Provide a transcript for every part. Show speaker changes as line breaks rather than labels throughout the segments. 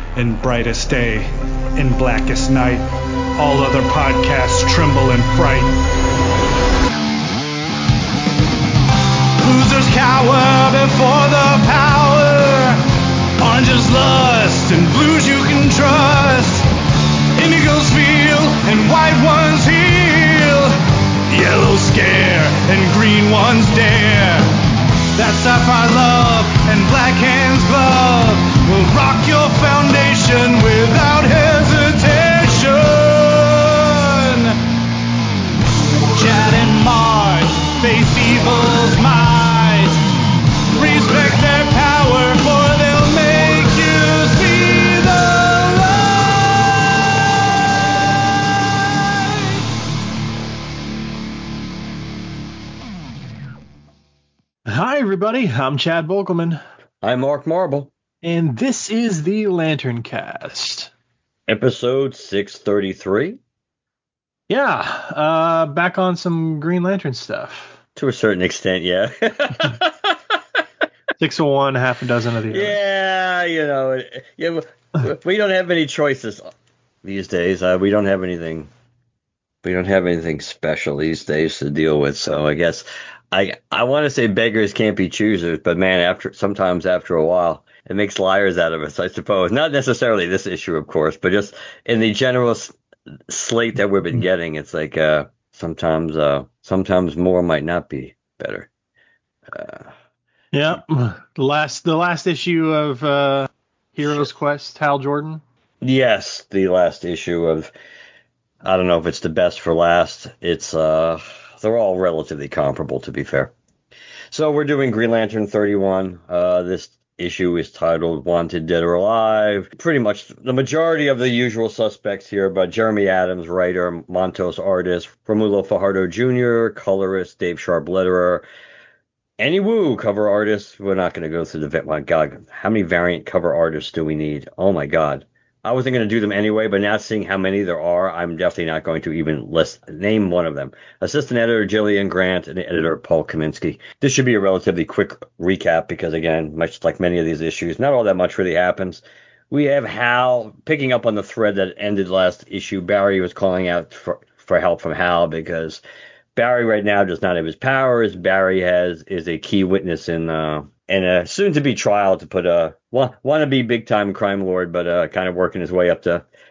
in brightest day, in blackest night. All other podcasts tremble in fright. Losers cower before the power. Oranges lust and blues you can trust. Indigos feel and white ones heal. Yellows scare and green ones dare. That sapphire love and black hands glove will rock your foundation without hesitation. Chad and Mars face evil's might. Respect their power, for they'll make you see the light. Hi, everybody. I'm Chad Bokelman.
I'm Mark Marble.
And this is the Lantern Cast.
Episode 633.
Yeah, back on some Green Lantern stuff.
To a certain extent, yeah.
601, half a dozen of the other.
Yeah, we don't have any choices these days. We don't have anything special these days to deal with. So I guess I want to say beggars can't be choosers, but man, sometimes after a while, it makes liars out of us, I suppose. Not necessarily this issue, of course, but just in the general slate that we've been getting, it's like sometimes more might not be better.
Yeah, the last issue of Heroes Quest, Hal Jordan.
Yes, the last issue of, I don't know if it's the best for last. It's they're all relatively comparable, to be fair. So we're doing Green Lantern 31. This issue is titled Wanted Dead or Alive. Pretty much the majority of the usual suspects here, but Jeremy Adams, writer, Montos, artist, Romulo Fajardo Jr., colorist, Dave Sharp, letterer, Annie Wu, cover artist. We're not going to go through the, my God, how many variant cover artists do we need? Oh my God. I wasn't going to do them anyway, but now seeing how many there are, I'm definitely not going to even name one of them. Assistant editor Jillian Grant and editor Paul Kaminsky. This should be a relatively quick recap because, again, much like many of these issues, not all that much really happens. We have Hal picking up on the thread that ended last issue. Barry was calling out for help from Hal because Barry right now does not have his powers. Barry is a key witness in a soon-to-be trial to put a wannabe big-time crime lord, but kind of working his way up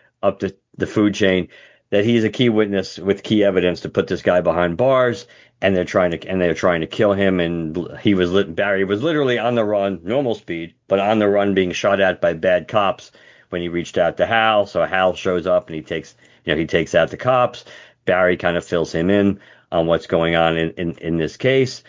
the food chain. That he's a key witness with key evidence to put this guy behind bars, and they're trying to kill him. And Barry was literally on the run, normal speed, but on the run, being shot at by bad cops when he reached out to Hal. So Hal shows up and he takes out the cops. Barry kind of fills him in on what's going on in this case.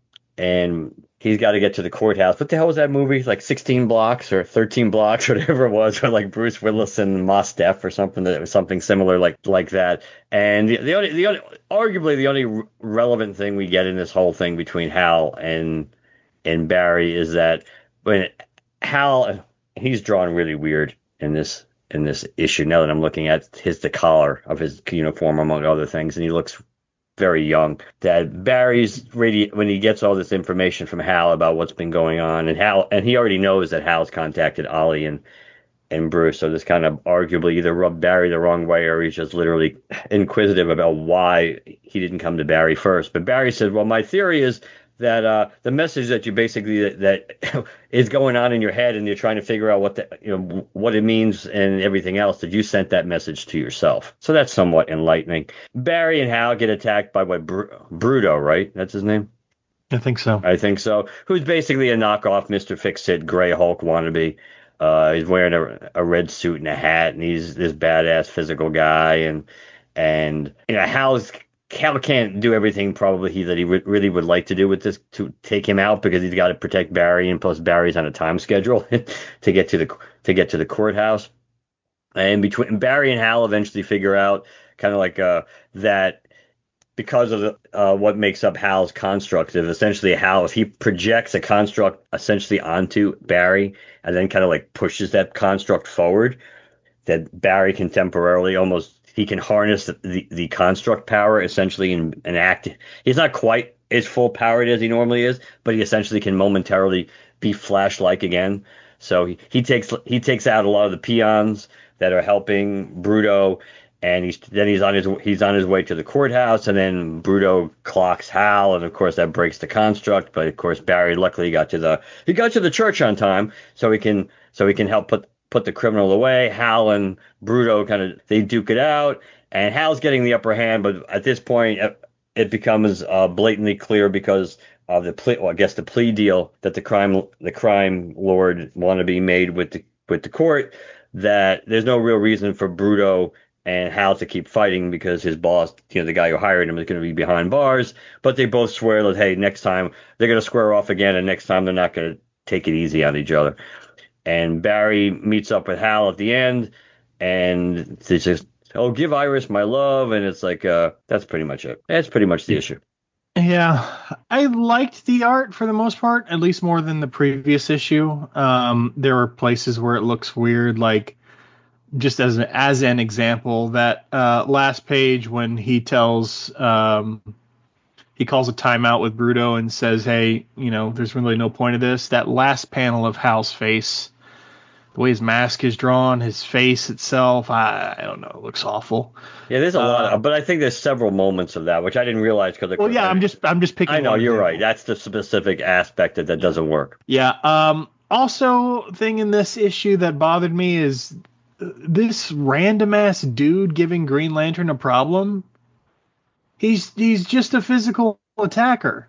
And he's got to get to the courthouse. What the hell was that movie? Like 16 blocks or 13 blocks, whatever it was, or like Bruce Willis and Mos Def or something. That was something similar like that. And arguably the only relevant thing we get in this whole thing between Hal and Barry is that when Hal, he's drawn really weird in this issue. Now that I'm looking at the collar of his uniform, among other things, and he looks very young. That Barry's when he gets all this information from Hal about what's been going on, and he already knows that Hal's contacted Ollie and Bruce, so this kind of arguably either rubbed Barry the wrong way or he's just literally inquisitive about why he didn't come to Barry first. But Barry said, well, my theory is that the message that you basically that is going on in your head and you're trying to figure out what it means and everything else, that you sent that message to yourself. So that's somewhat enlightening. Barry and Hal get attacked by Bruto, right? That's his name?
I think so.
Who's basically a knockoff Mr. Fix-It Gray Hulk wannabe. He's wearing a red suit and a hat, and he's this badass physical guy, and Hal can't do everything probably that he really would like to do with this to take him out, because he's got to protect Barry, and plus Barry's on a time schedule to get to the courthouse. And between Barry and Hal eventually figure out kind of like that because of what makes up Hal's construct, is essentially Hal, if he projects a construct essentially onto Barry and then kind of like pushes that construct forward, that Barry can temporarily he can harness the construct power essentially and act. He's not quite as full powered as he normally is, but he essentially can momentarily be Flash-like again. So he takes out a lot of the peons that are helping Bruto, and he's on his way to the courthouse, and then Bruto clocks Hal, and of course that breaks the construct. But of course Barry luckily got to the church on time, so he can help put the criminal away. Hal and Bruto kind of they duke it out, and Hal's getting the upper hand, but at this point it becomes blatantly clear because of I guess the plea deal that the crime lord wannabe made with the court, that there's no real reason for Bruto and Hal to keep fighting because his boss, the guy who hired him, is going to be behind bars. But they both swear that, hey, next time they're going to square off again, and next time they're not going to take it easy on each other. And Barry meets up with Hal at the end, and it's just, oh, give Iris my love, and it's like, that's pretty much it. That's pretty much the issue.
Yeah, I liked the art for the most part, at least more than the previous issue. There are places where it looks weird, like just as an example, that last page when he calls a timeout with Bruto and says, hey, there's really no point of this. That last panel of Hal's face, the way his mask is drawn, his face itself, I don't know, it looks awful.
Yeah, there's a lot, but I think there's several moments of that, which I didn't realize because.
Well, yeah, I'm just picking.
I know
one
you're
example.
right. That's the specific aspect that doesn't work.
Yeah. Also, thing in this issue that bothered me is this random ass dude giving Green Lantern a problem. He's just a physical attacker.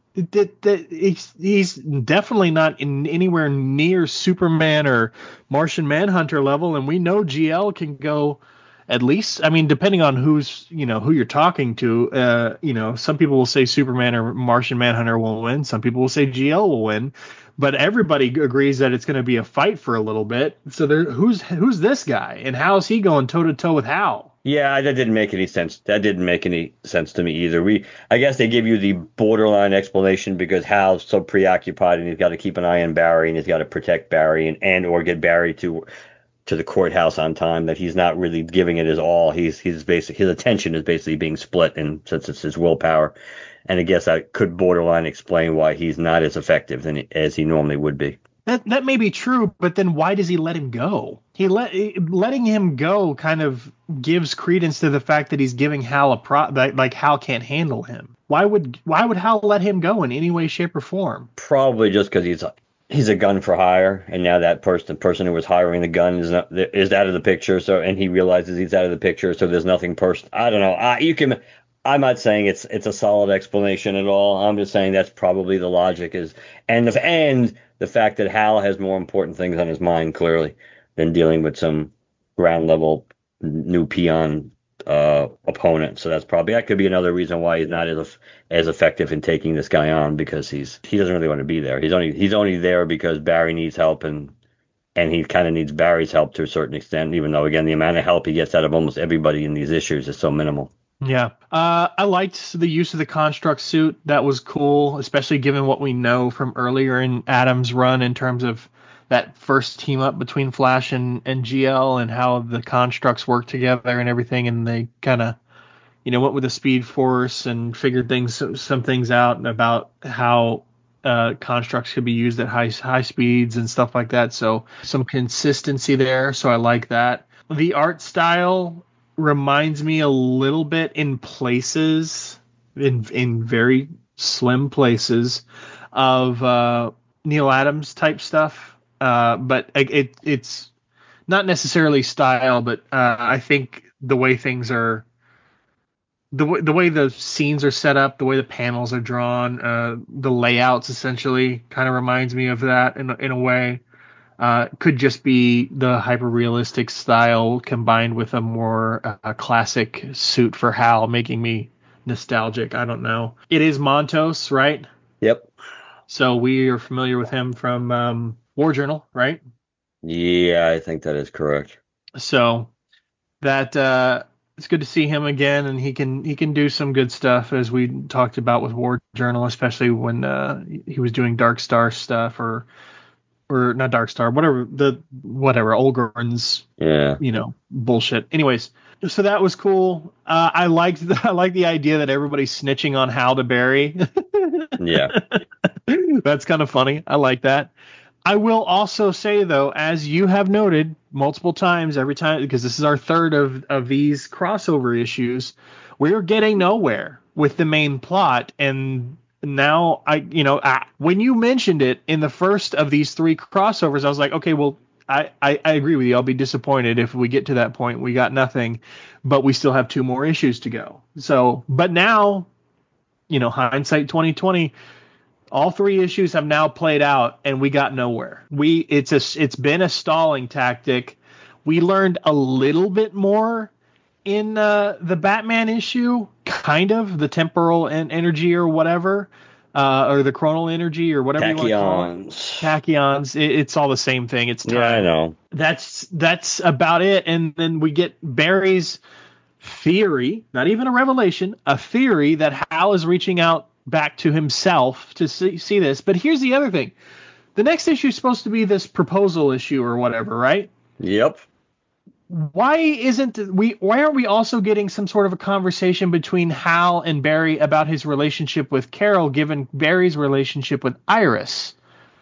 He's definitely not in anywhere near Superman or Martian Manhunter level, and we know GL can go at least. I mean, depending on who you're talking to, some people will say Superman or Martian Manhunter will win. Some people will say GL will win, but everybody agrees that it's going to be a fight for a little bit. So who's this guy, and how is he going toe to toe with Hal?
Yeah, that didn't make any sense. That didn't make any sense to me either. I guess they give you the borderline explanation because Hal's so preoccupied and he's got to keep an eye on Barry and he's got to protect Barry and or get Barry to the courthouse on time, that he's not really giving it his all. His attention is basically being split, and since it's his willpower, and I guess that could borderline explain why he's not as effective as he normally would be.
That may be true, but then why does he let him go? Letting him go kind of gives credence to the fact that he's giving Hal like Hal can't handle him. Why would Hal let him go in any way, shape, or form?
Probably just because he's a gun for hire, and now the person who was hiring the gun is out of the picture. So, and he realizes he's out of the picture, so there's nothing personal. I don't know. I'm not saying it's a solid explanation at all. I'm just saying that's probably the logic is, and the fact that Hal has more important things on his mind clearly than dealing with some ground level new peon opponent. So that could be another reason why he's not as effective in taking this guy on, because he doesn't really want to be there. He's only there because Barry needs help, and he kind of needs Barry's help to a certain extent, even though, again, the amount of help he gets out of almost everybody in these issues is so minimal.
Yeah. I liked the use of the construct suit. That was cool, especially given what we know from earlier in Adam's run in terms of that first team up between Flash and GL and how the constructs work together and everything. And they kind of, went with the Speed Force and figured some things out about how constructs could be used at high speeds and stuff like that. So some consistency there. So I like that. The art style reminds me a little bit in places, in very slim places, of Neil Adams type stuff. But it's not necessarily style, but I think the way things are, the way the scenes are set up, the way the panels are drawn, the layouts essentially kind of reminds me of that in a way. Could just be the hyper realistic style combined with a more classic suit for Hal, making me nostalgic. I don't know. It is Montos, right?
Yep.
So we are familiar with him from War Journal, right?
Yeah, I think that is correct.
So that it's good to see him again, and he can do some good stuff, as we talked about with War Journal, especially when he was doing Dark Star stuff or not Dark Star, whatever Olgren's, bullshit. Anyways, so that was cool. I liked the idea that everybody's snitching on Hal to Barry.
Yeah,
that's kind of funny. I like that. I will also say, though, as you have noted multiple times, every time, because this is our third of these crossover issues, we're getting nowhere with the main plot. And now, when you mentioned it in the first of these three crossovers, I was like, okay, well, I agree with you. I'll be disappointed if we get to that point. We got nothing, but we still have two more issues to go. So, but now, hindsight 2020, all three issues have now played out and we got nowhere. It's been a stalling tactic. We learned a little bit more in the Batman issue, kind of the temporal energy or whatever, or the chronal energy or whatever you want to call it. Tachyons. It's all the same thing. It's time.
Yeah, I know.
That's about it. And then we get Barry's theory, not even a revelation, a theory that Hal is reaching out back to himself to see this. But here's the other thing. The next issue is supposed to be this proposal issue or whatever, right?
Yep.
Why aren't we also getting some sort of a conversation between Hal and Barry about his relationship with Carol, given Barry's relationship with Iris?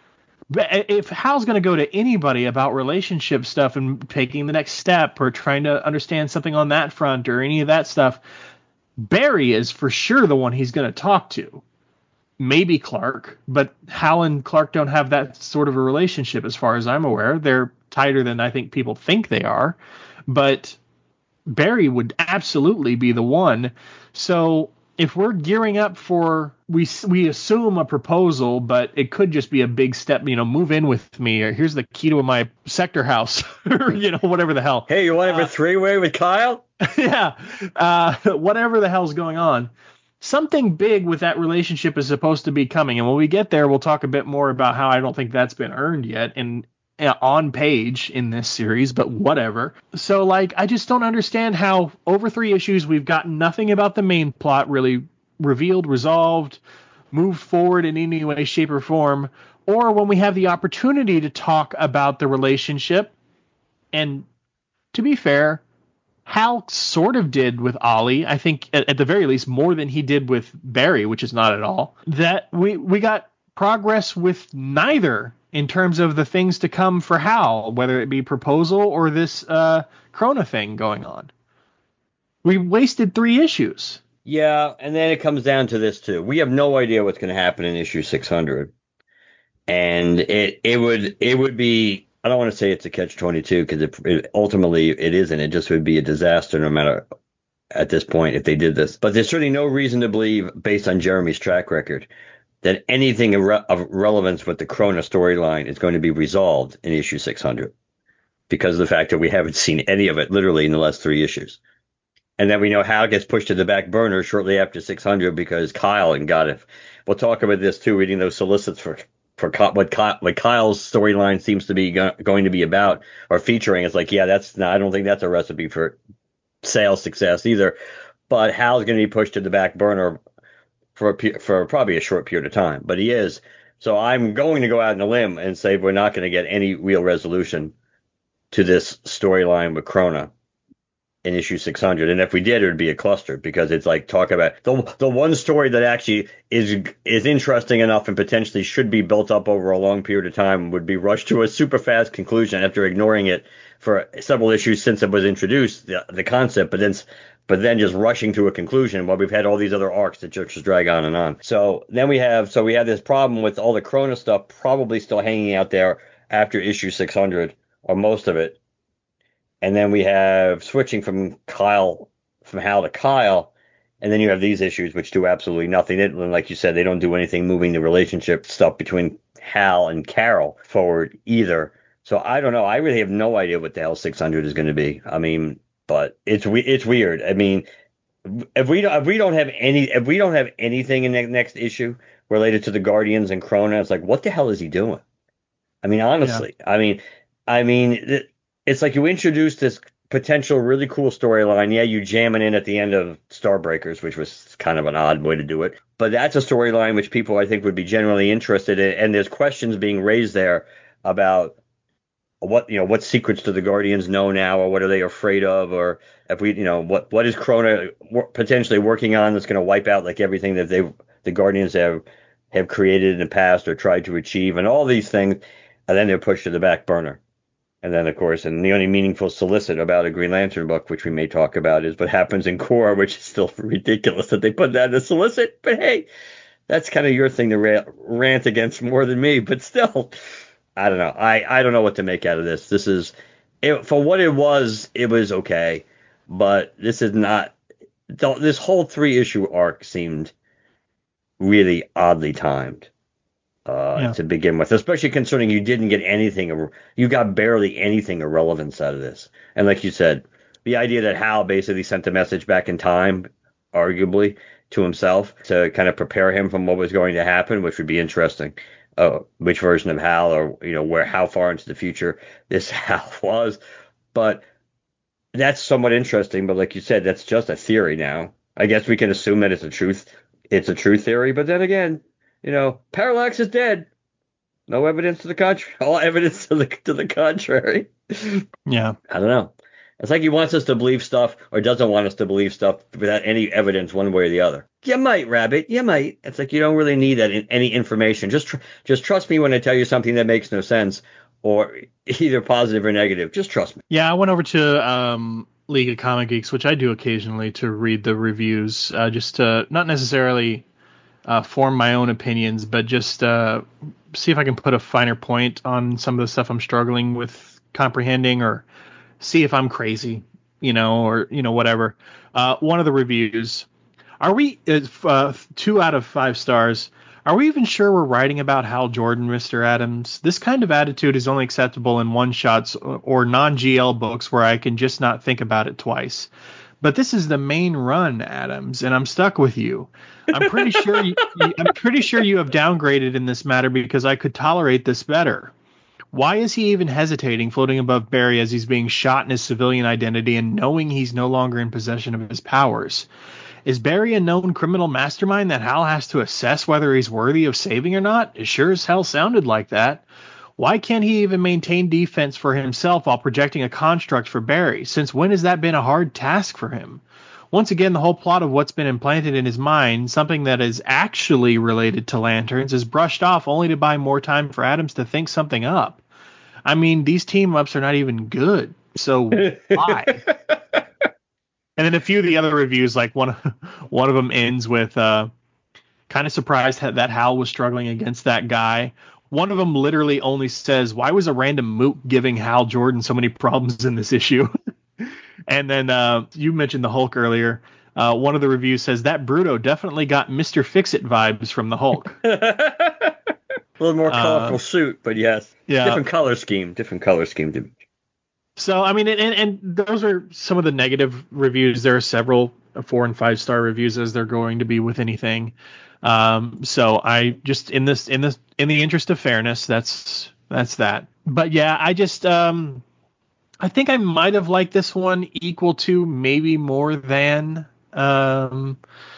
If Hal's going to go to anybody about relationship stuff and taking the next step or trying to understand something on that front or any of that stuff, Barry is for sure the one he's going to talk to. Maybe Clark, but Hal and Clark don't have that sort of a relationship as far as I'm aware. They're tighter than I think people think they are, but Barry would absolutely be the one. So if we're gearing up for, we assume a proposal, but it could just be a big step, move in with me, or here's the key to my sector house, or, whatever the hell.
Hey, you want to have a three-way with Kyle?
Yeah. Whatever the hell's going on. Something big with that relationship is supposed to be coming. And when we get there, we'll talk a bit more about how I don't think that's been earned yet and on page in this series, but whatever. So, I just don't understand how over three issues we've gotten nothing about the main plot really revealed, resolved, moved forward in any way, shape, or form, or when we have the opportunity to talk about the relationship. And to be fair, Hal sort of did with Ollie, I think at the very least more than he did with Barry, which is not at all. That we got progress with neither in terms of the things to come for Hal, whether it be proposal or this Krona thing going on. We wasted three issues.
Yeah, and then it comes down to this too. We have no idea what's going to happen in issue 600, and it would be, I don't want to say it's a catch-22 because ultimately it isn't. It just would be a disaster no matter at this point if they did this. But there's certainly no reason to believe, based on Jeremy's track record, that anything of relevance with the Krona storyline is going to be resolved in issue 600 because of the fact that we haven't seen any of it literally in the last three issues. And then we know Hal gets pushed to the back burner shortly after 600 because Kyle and got it. We'll talk about this too, reading those solicits for what Kyle's storyline seems to be going to be about or featuring. It's like, yeah, I don't think that's a recipe for sales success either. But Hal's going to be pushed to the back burner for probably a short period of time, but he is. So I'm going to go out on a limb and say we're not going to get any real resolution to this storyline with Krona in issue 600. And if we did, it would be a cluster because it's like talk about the one story that actually is interesting enough and potentially should be built up over a long period of time would be rushed to a super fast conclusion after ignoring it for several issues since it was introduced, the concept, but then just rushing to a conclusion while we've had all these other arcs that just drag on and on. So then we have this problem with all the Krona stuff probably still hanging out there after issue 600 or most of it. And then we have switching from Hal to Kyle. And then you have these issues which do absolutely nothing. Like you said, they don't do anything moving the relationship stuff between Hal and Carol forward either. So I don't know. I really have no idea what the hell 600 is going to be. I mean, but it's weird. I mean, if we don't have anything in the next issue related to the Guardians and Krona, it's like, what the hell is he doing? I mean, honestly, yeah. I mean, it's like you introduced this potential really cool storyline. Yeah, you jam it in at the end of Starbreakers, which was kind of an odd way to do it. But that's a storyline which people, I think, would be generally interested in. And there's questions being raised there about what secrets do the Guardians know now, or what are they afraid of, or if what is Krona potentially working on that's going to wipe out like everything that the Guardians have created in the past or tried to achieve, and all these things. and then they're pushed to the back burner. And then, of course, and the only meaningful solicit about a Green Lantern book, which we may talk about, is what happens in Core, which is still ridiculous that they put that in the solicit. But hey, that's kind of your thing to rant against more than me. But still, I don't know. I don't know what to make out of this. This is, for what it was okay. But this is not, this whole 3-issue arc seemed really oddly timed. To begin with, especially considering you didn't get anything, you got barely anything of relevance out of this. And like you said, the idea that Hal basically sent a message back in time, arguably, to himself to kind of prepare him from what was going to happen, which would be interesting. Which version of Hal, or how far into the future this Hal was. But that's somewhat interesting. But like you said, that's just a theory now. I guess we can assume that it's a truth. It's a true theory. But then again, Parallax is dead. No evidence to the contrary. All evidence to the contrary.
Yeah.
I don't know. It's like he wants us to believe stuff or doesn't want us to believe stuff without any evidence one way or the other. You might, Rabbit. You might. It's like you don't really need any information. Just trust me when I tell you something that makes no sense, or either positive or negative. Just trust me.
Yeah, I went over to League of Comic Geeks, which I do occasionally, to read the reviews, just to not necessarily form my own opinions, but just see if I can put a finer point on some of the stuff I'm struggling with comprehending, or see if I'm crazy, or whatever. One of the reviews, are we 2 out of 5 stars? Are we even sure we're writing about Hal Jordan, Mr. Adams? This kind of attitude is only acceptable in one-shots or non-GL books where I can just not think about it twice. But this is the main run, Adams, and I'm stuck with you. I'm pretty sure you have downgraded in this matter because I could tolerate this better. Why is he even hesitating, floating above Barry as he's being shot in his civilian identity and knowing he's no longer in possession of his powers? Is Barry a known criminal mastermind that Hal has to assess whether he's worthy of saving or not? It sure as hell sounded like that. Why can't he even maintain defense for himself while projecting a construct for Barry? Since when has that been a hard task for him? Once again, the whole plot of what's been implanted in his mind, something that is actually related to Lanterns, is brushed off only to buy more time for Adams to think something up. I mean, these team-ups are not even good, so why? And then a few of the other reviews, like one of them ends with kind of surprised that Hal was struggling against that guy. One of them literally only says, why was a random mook giving Hal Jordan so many problems in this issue? And then you mentioned the Hulk earlier. One of the reviews says, that Bruto definitely got Mr. Fix-It vibes from the Hulk.
A little more colorful suit, but yes.
Yeah.
Different color scheme.
So, I mean, and those are some of the negative reviews. There are several 4 and 5 star reviews, as they're going to be with anything. So I just, in the interest of fairness, that's that. But yeah, I just, I think I might have liked this one equal to, maybe more than, the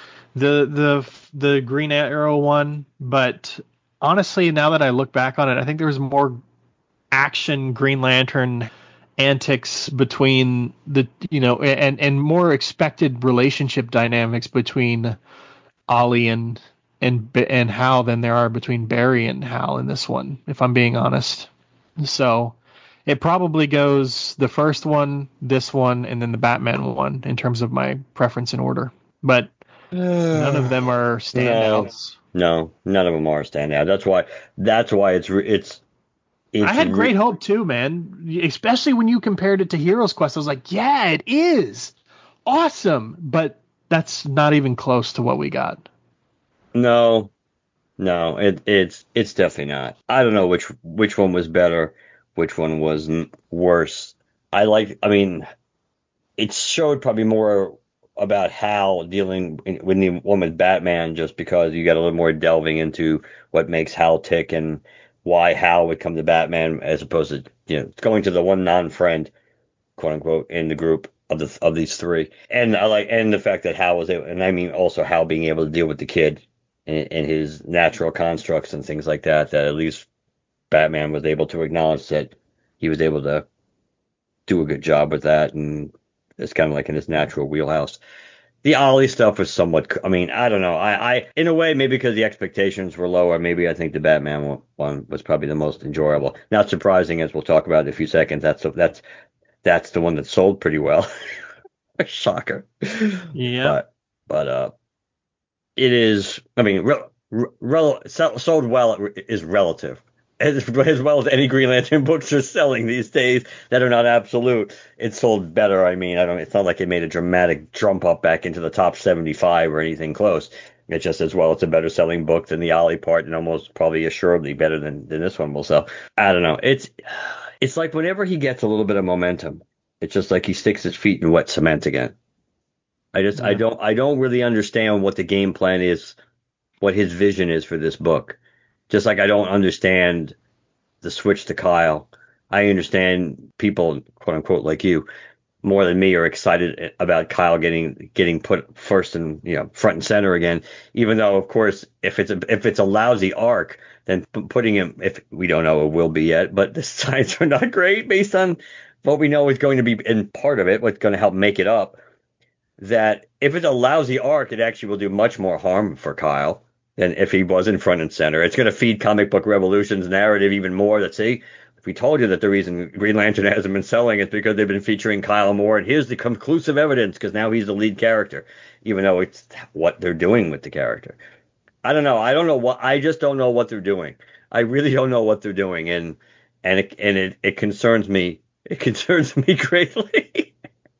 Green Arrow one. But honestly, now that I look back on it, I think there was more action Green Lantern antics between the, and more expected relationship dynamics between Ollie and Hal than there are between Barry and Hal in this one, if I'm being honest. So it probably goes the first one, this one, and then the Batman one in terms of my preference in order. But none of them are standouts.
No, none of them are standout. That's why it's
I had great hope too, man. Especially when you compared it to Heroes Quest. I was like, yeah, it is awesome, but that's not even close to what we got.
No, it's definitely not. I don't know which one was better, which one was worse. I mean, it showed probably more about Hal dealing with the one with Batman, just because you got a little more delving into what makes Hal tick and why Hal would come to Batman, as opposed to going to the one non-friend, quote unquote, in the group of these three. And and the fact that Hal was able, and I mean also Hal being able to deal with the kid and his natural constructs and things like that. That at least Batman was able to acknowledge that he was able to do a good job with that, and it's kind of like in his natural wheelhouse. The Ollie stuff was somewhat. I mean, I don't know. I in a way, maybe because the expectations were lower, maybe I think the Batman one was probably the most enjoyable. Not surprising, as we'll talk about in a few seconds. That's the one that sold pretty well. Shocker.
Yeah.
But it is. I mean, sold well is relative. As well as any Green Lantern books are selling these days that are not absolute, it sold better. I mean, it's not like it made a dramatic jump up back into the top 75 or anything close. It's just as well, it's a better selling book than the Ollie part, and almost probably assuredly better than this one will sell. I don't know. It's like whenever he gets a little bit of momentum, it's just like he sticks his feet in wet cement again. I don't really understand what the game plan is, what his vision is for this book. Just like I don't understand the switch to Kyle. I understand people, quote unquote, like you, more than me, are excited about Kyle getting put first and front and center again. Even though, of course, if it's a lousy arc, then putting him, if we don't know it will be yet, but the signs are not great based on what we know is going to be in part of it, what's going to help make it up. That if it's a lousy arc, it actually will do much more harm for Kyle than if he was in front and center. It's going to feed Comic Book Revolution's narrative even more. That see, if we told you that the reason Green Lantern hasn't been selling is because they've been featuring Kyle Moore, and here's the conclusive evidence because now he's the lead character, even though it's what they're doing with the character. I don't know. I just don't know what they're doing. I really don't know what they're doing, and it concerns me. It concerns me greatly.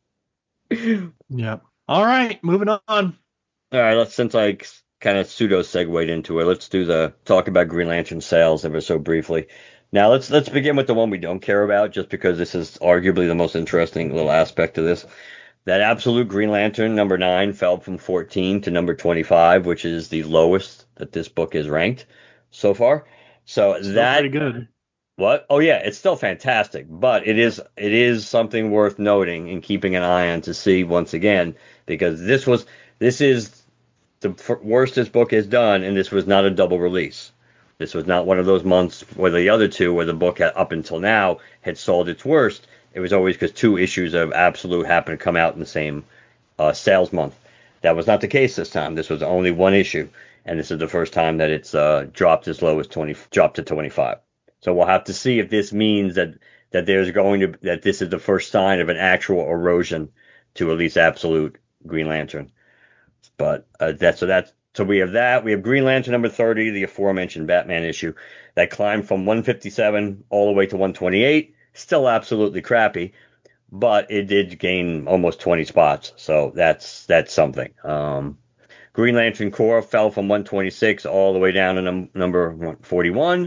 Yeah. All right, moving on.
All right, since I kind of pseudo segued into it, let's do the talk about Green Lantern sales ever so briefly. Now let's begin with the one we don't care about, just because this is arguably the most interesting little aspect of this. That Absolute Green Lantern number 9 fell from 14 to number 25, which is the lowest that this book is ranked so far. So
Still
that
pretty good.
What? Oh yeah, it's still fantastic, but it is something worth noting and keeping an eye on to see once again, because this is the worst this book has done, and this was not a double release. This was not one of those months where the other two, where the book up until now had sold its worst. It was always because 2 issues of Absolute happened to come out in the same sales month. That was not the case this time. This was only 1 issue, and this is the first time that it's dropped as low as dropped to 25. So we'll have to see if this means that this is the first sign of an actual erosion to at least Absolute Green Lantern. But so we have that. We have Green Lantern number 30, the aforementioned Batman issue, that climbed from 157 all the way to 128. Still absolutely crappy, but it did gain almost 20 spots, so that's something. Green Lantern Corps fell from 126 all the way down to number 141.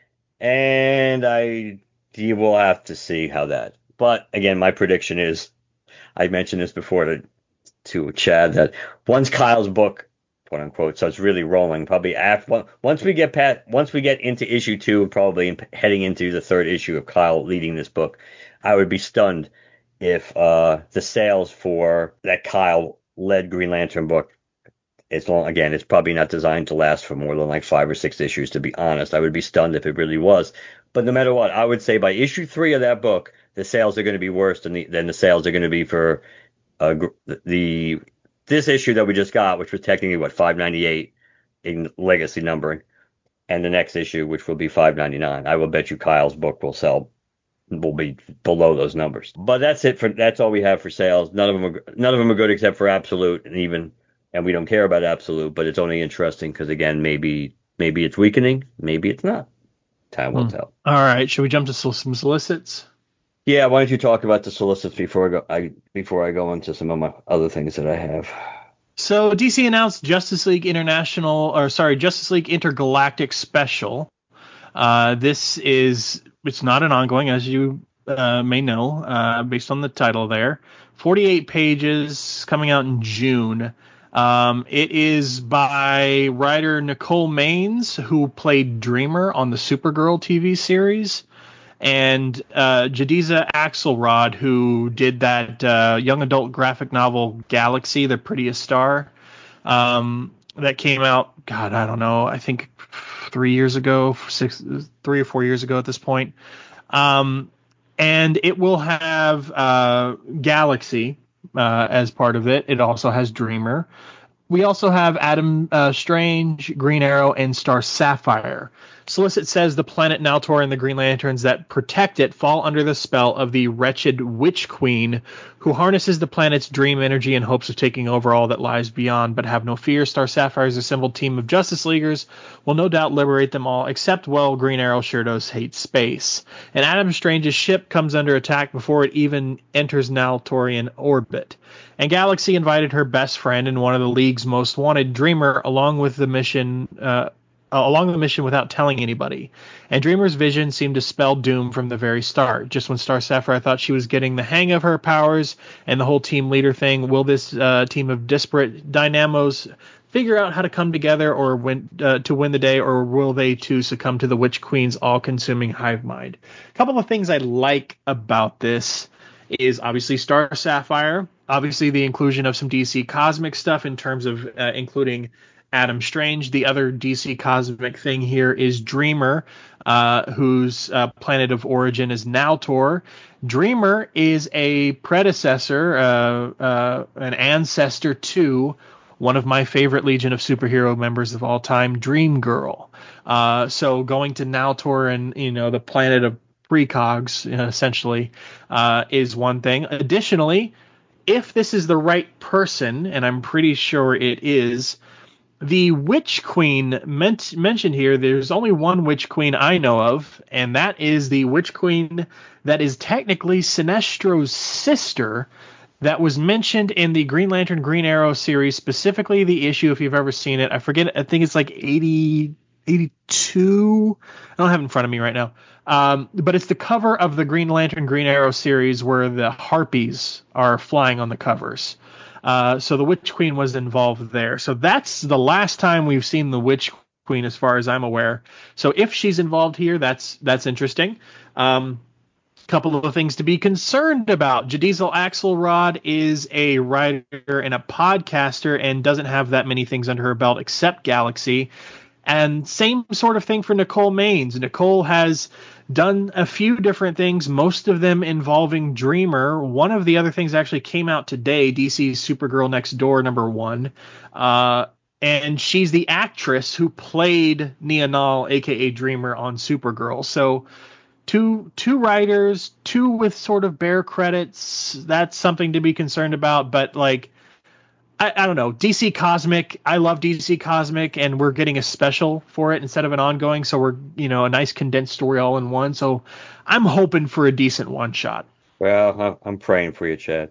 And you will have to see how that. But again, my prediction is, I mentioned this before to Chad, that once Kyle's book, quote unquote, starts really rolling, probably once we get into issue 2, and probably heading into the 3rd issue of Kyle leading this book, I would be stunned if the sales for that Kyle led Green Lantern book, it's probably not designed to last for more than like 5 or 6 issues, to be honest. I would be stunned if it really was. But no matter what, I would say by issue 3 of that book, the sales are going to be worse than the sales are going to be for this issue that we just got, which was technically 598 in legacy numbering, and the next issue, which will be 599. I will bet you Kyle's book will be below those numbers. But that's all we have for sales. None of them are good except for Absolute, and we don't care about Absolute, but it's only interesting because, again, maybe it's weakening, maybe it's not. Time will tell.
All right, should we jump to some solicits?
Yeah, why don't you talk about the solicits before I go into some of my other things that I have.
So DC announced Justice League Intergalactic Special. It's not an ongoing, as you may know, based on the title there. 48 pages, coming out in June. It is by writer Nicole Maines, who played Dreamer on the Supergirl TV series, and Jadiza Axelrod, who did that young adult graphic novel Galaxy, the Prettiest Star, that came out, God, I don't know, I think 3 or 4 years ago at this point. And it will have Galaxy, as part of it. It also has Dreamer. We also have Adam Strange, Green Arrow, and Star Sapphire. Solicit says the planet Naltor and the Green Lanterns that protect it fall under the spell of the wretched Witch Queen, who harnesses the planet's dream energy in hopes of taking over all that lies beyond. But have no fear, Star Sapphire's assembled team of Justice Leaguers will no doubt liberate them all, except, well, Green Arrow sure does hate space. And Adam Strange's ship comes under attack before it even enters Naltorian orbit. And Galaxy invited her best friend and one of the League's most wanted, Dreamer, along the mission without telling anybody. And Dreamer's vision seemed to spell doom from the very start. Just when Star Sapphire thought she was getting the hang of her powers and the whole team leader thing, will this team of disparate dynamos figure out how to come together or to win the day, or will they too succumb to the Witch Queen's all-consuming hive mind? A couple of things I like about this is obviously Star Sapphire, obviously the inclusion of some DC Cosmic stuff in terms of including Adam Strange. The other DC Cosmic thing here is Dreamer, whose planet of origin is Naltor. Dreamer is a predecessor, an ancestor to one of my favorite Legion of Superhero members of all time, Dream Girl. So going to Naltor and, the planet of precogs, essentially, is one thing. Additionally, if this is the right person, and I'm pretty sure it is, the Witch Queen mentioned here, there's only one Witch Queen I know of, and that is the Witch Queen that is technically Sinestro's sister, that was mentioned in the Green Lantern Green Arrow series, specifically the issue, if you've ever seen it. I forget, I think it's like 82. I don't have it in front of me right now. But it's the cover of the Green Lantern Green Arrow series where the harpies are flying on the covers. So the Witch Queen was involved there. So that's the last time we've seen the Witch Queen, as far as I'm aware. So if she's involved here, that's interesting. Couple of things to be concerned about. Jadizel Axelrod is a writer and a podcaster and doesn't have that many things under her belt except Galaxy. And same sort of thing for Nicole Maines. Nicole has done a few different things, most of them involving Dreamer. One of the other things actually came out today, DC's Supergirl Next Door #1. And she's the actress who played Nia Nal, aka Dreamer, on Supergirl. So two writers, two with sort of bare credits. That's something to be concerned about. But I don't know. DC Cosmic, I love DC Cosmic, and we're getting a special for it instead of an ongoing. So we're, a nice condensed story all in one. So I'm hoping for a decent one shot.
Well, I'm praying for you, Chad.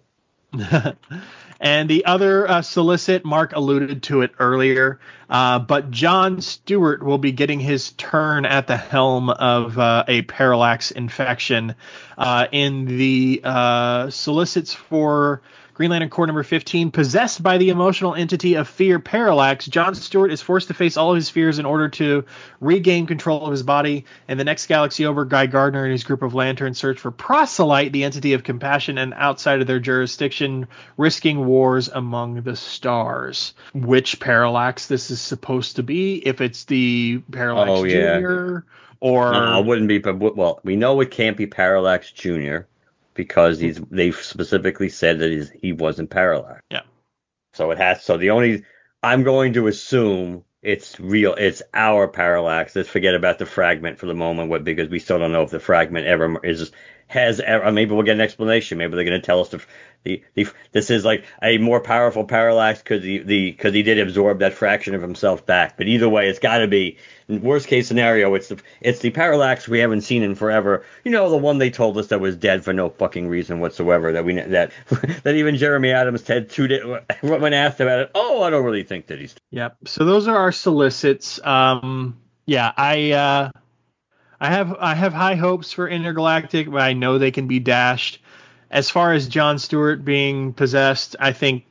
And the other solicit, Mark alluded to it earlier, but John Stewart will be getting his turn at the helm of a Parallax infection. In the solicits for Green Lantern Corps number 15, possessed by the emotional entity of fear, Parallax, John Stewart is forced to face all of his fears in order to regain control of his body. And the next galaxy over, Guy Gardner and his group of Lanterns search for Proselyte, the entity of compassion, and outside of their jurisdiction, risking wars among the stars. Which Parallax this is supposed to be? If it's the Parallax Junior, or
no, it wouldn't be. Well, we know it can't be Parallax Junior. Because they've specifically said that he wasn't Parallax.
Yeah.
So I'm going to assume it's real. It's our Parallax. Let's forget about the fragment for the moment, because we still don't know if the fragment has ever. Maybe we'll get an explanation. Maybe they're going to tell us this is like a more powerful Parallax because he did absorb that fraction of himself back. But either way, it's got to be. Worst case scenario, it's the Parallax we haven't seen in forever. The one they told us that was dead for no fucking reason whatsoever. That even Jeremy Adams had when asked about it. Oh, I don't really think that he's.
Yep. So those are our solicits. Yeah, I have high hopes for Intergalactic, but I know they can be dashed. As far as John Stewart being possessed, I think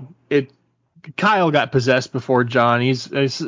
Kyle got possessed before John. He's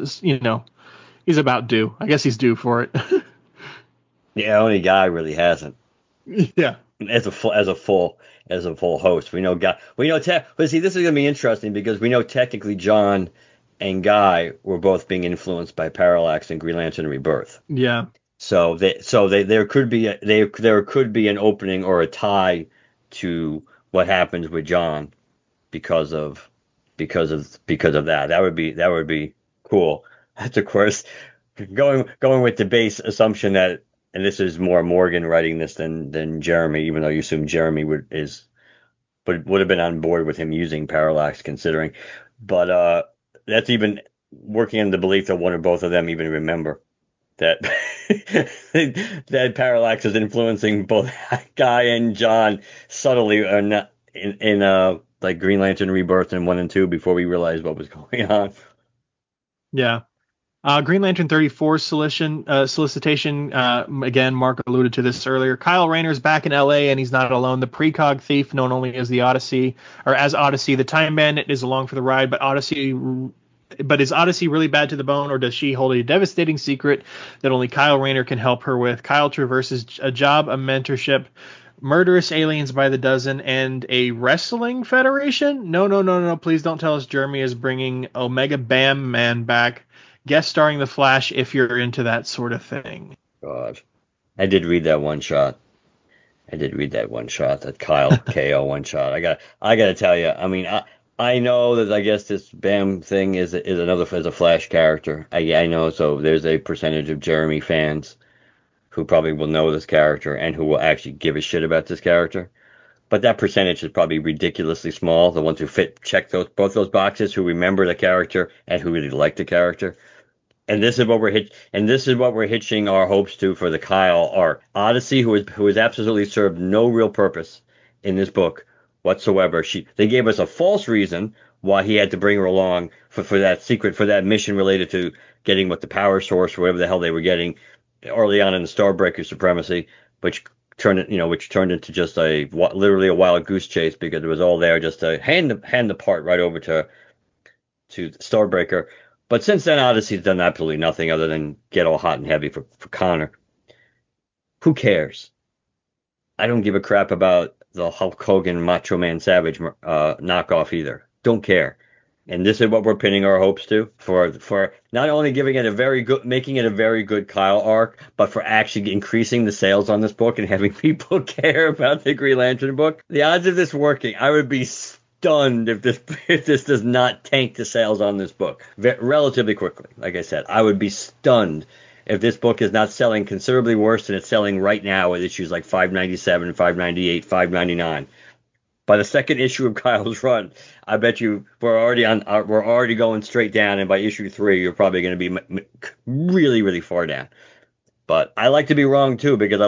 about due. I guess he's due for it.
Yeah, only Guy really hasn't.
Yeah.
As a full host, we know Guy. But see, this is gonna be interesting because we know technically John and Guy were both being influenced by Parallax and Green Lantern Rebirth.
Yeah.
So there could be an opening or a tie to what happens with John because of that. That would be cool. That's of course going with the base assumption that, and this is more Morgan writing this than Jeremy, even though you assume Jeremy would have been on board with him using Parallax considering. But that's even working on the belief that one or both of them even remember that that Parallax is influencing both Guy and John subtly, or not in like Green Lantern Rebirth and 1 and 2 before we realized what was going on.
Yeah. Green Lantern 34 solicitation. Again, Mark alluded to this earlier. Kyle Rayner's back in LA and he's not alone. The precog thief, known only as the Odyssey, or as Odyssey, the Time Bandit, is along for the ride. But is Odyssey really bad to the bone, or does she hold a devastating secret that only Kyle Rayner can help her with? Kyle traverses a job, a mentorship, murderous aliens by the dozen, and a wrestling federation? No. Please don't tell us Jeremy is bringing Omega Bam Man back. Guest starring the Flash if you're into that sort of thing.
God, I did read that one shot. That Kyle KO one shot. I got to tell you. I mean, I know that I guess this Bam thing is another as a Flash character. I know. So there's a percentage of Jeremy fans who probably will know this character and who will actually give a shit about this character. But that percentage is probably ridiculously small. The ones who check both those boxes, who remember the character and who really like the character. And this is what we're hitching our hopes to for the Kyle arc. Odyssey, who has absolutely served no real purpose in this book whatsoever. They gave us a false reason why he had to bring her along for that mission related to getting the power source, whatever the hell they were getting early on in the Starbreaker supremacy, which turned into just literally a wild goose chase, because it was all there just to hand the part right over to Starbreaker. But since then, Odyssey's done absolutely nothing other than get all hot and heavy for Connor. Who cares? I don't give a crap about the Hulk Hogan Macho Man Savage knockoff either. Don't care. And this is what we're pinning our hopes to for not only making it a very good Kyle arc, but for actually increasing the sales on this book and having people care about the Green Lantern book. The odds of this working, I would be stunned if this does not tank the sales on this book relatively quickly. Like I said, I would be stunned if this book is not selling considerably worse than it's selling right now with issues like 597, 598, 599. By the second issue of Kyle's run, I bet you we're already going straight down, and by issue 3, you're probably going to be really, really far down. But I like to be wrong too, because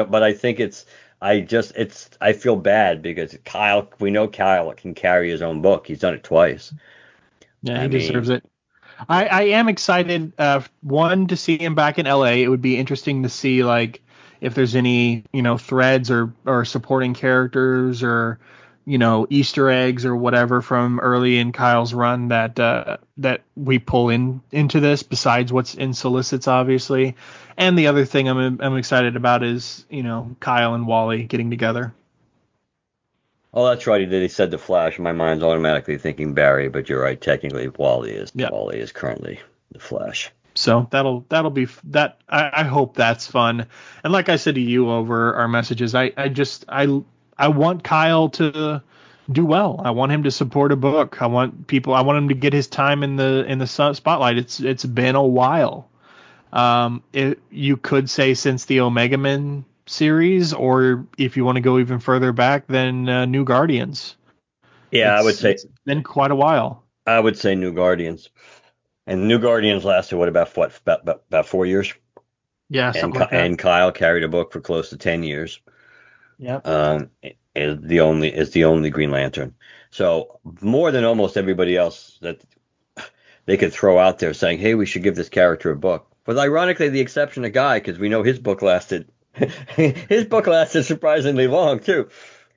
I feel bad because we know Kyle can carry his own book. He's done it twice.
Yeah, he deserves it. I am excited, to see him back in LA. It would be interesting to see, like, if there's any, threads or supporting characters or, Easter eggs or whatever from early in Kyle's run that we pull into this, besides what's in solicits, obviously. And the other thing I'm excited about is, Kyle and Wally getting together.
Oh, that's right. He said the Flash. My mind's automatically thinking Barry, but you're right. Technically, Wally is currently the Flash.
So that'll be that. I hope that's fun. And like I said to you over our messages, I want Kyle to do well. I want him to support a book. I want him to get his time in the spotlight. It's been a while. You could say since the Omega Men series, or if you want to go even further back, then New Guardians.
Yeah, I would say
it's been quite a while.
I would say New Guardians, and New Guardians lasted about 4 years.
Yeah,
and Kyle carried a book for close to 10 years.
Yeah.
Is the only Green Lantern. So more than almost everybody else that they could throw out there saying, hey, we should give this character a book. With ironically the exception of Guy, because we know his book lasted surprisingly long too.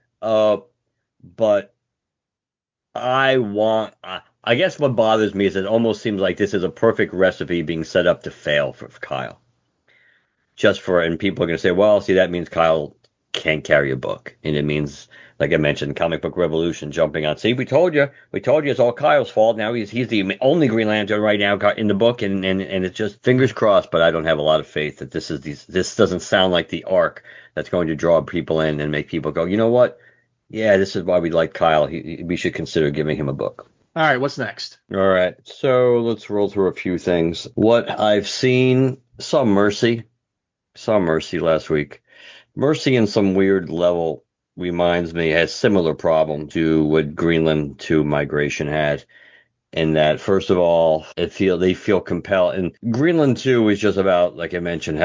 But I guess what bothers me is it almost seems like this is a perfect recipe being set up to fail for Kyle. And people are going to say, well, see, that means Kyle can't carry a book. And it means, like I mentioned, Comic Book Revolution jumping on. See, we told you it's all Kyle's fault. Now he's the only Green Lantern right now in the book, and it's just fingers crossed. But I don't have a lot of faith that this doesn't sound like the arc that's going to draw people in and make people go, you know what? Yeah, this is why we like Kyle. We should consider giving him a book.
All right, what's next?
All right, so let's roll through a few things. What I've seen, saw Mercy last week. Mercy in some weird level reminds me, has similar problem to what Greenland 2 Migration had. In that, first of all, they feel compelled. And Greenland 2 is just about, like I mentioned,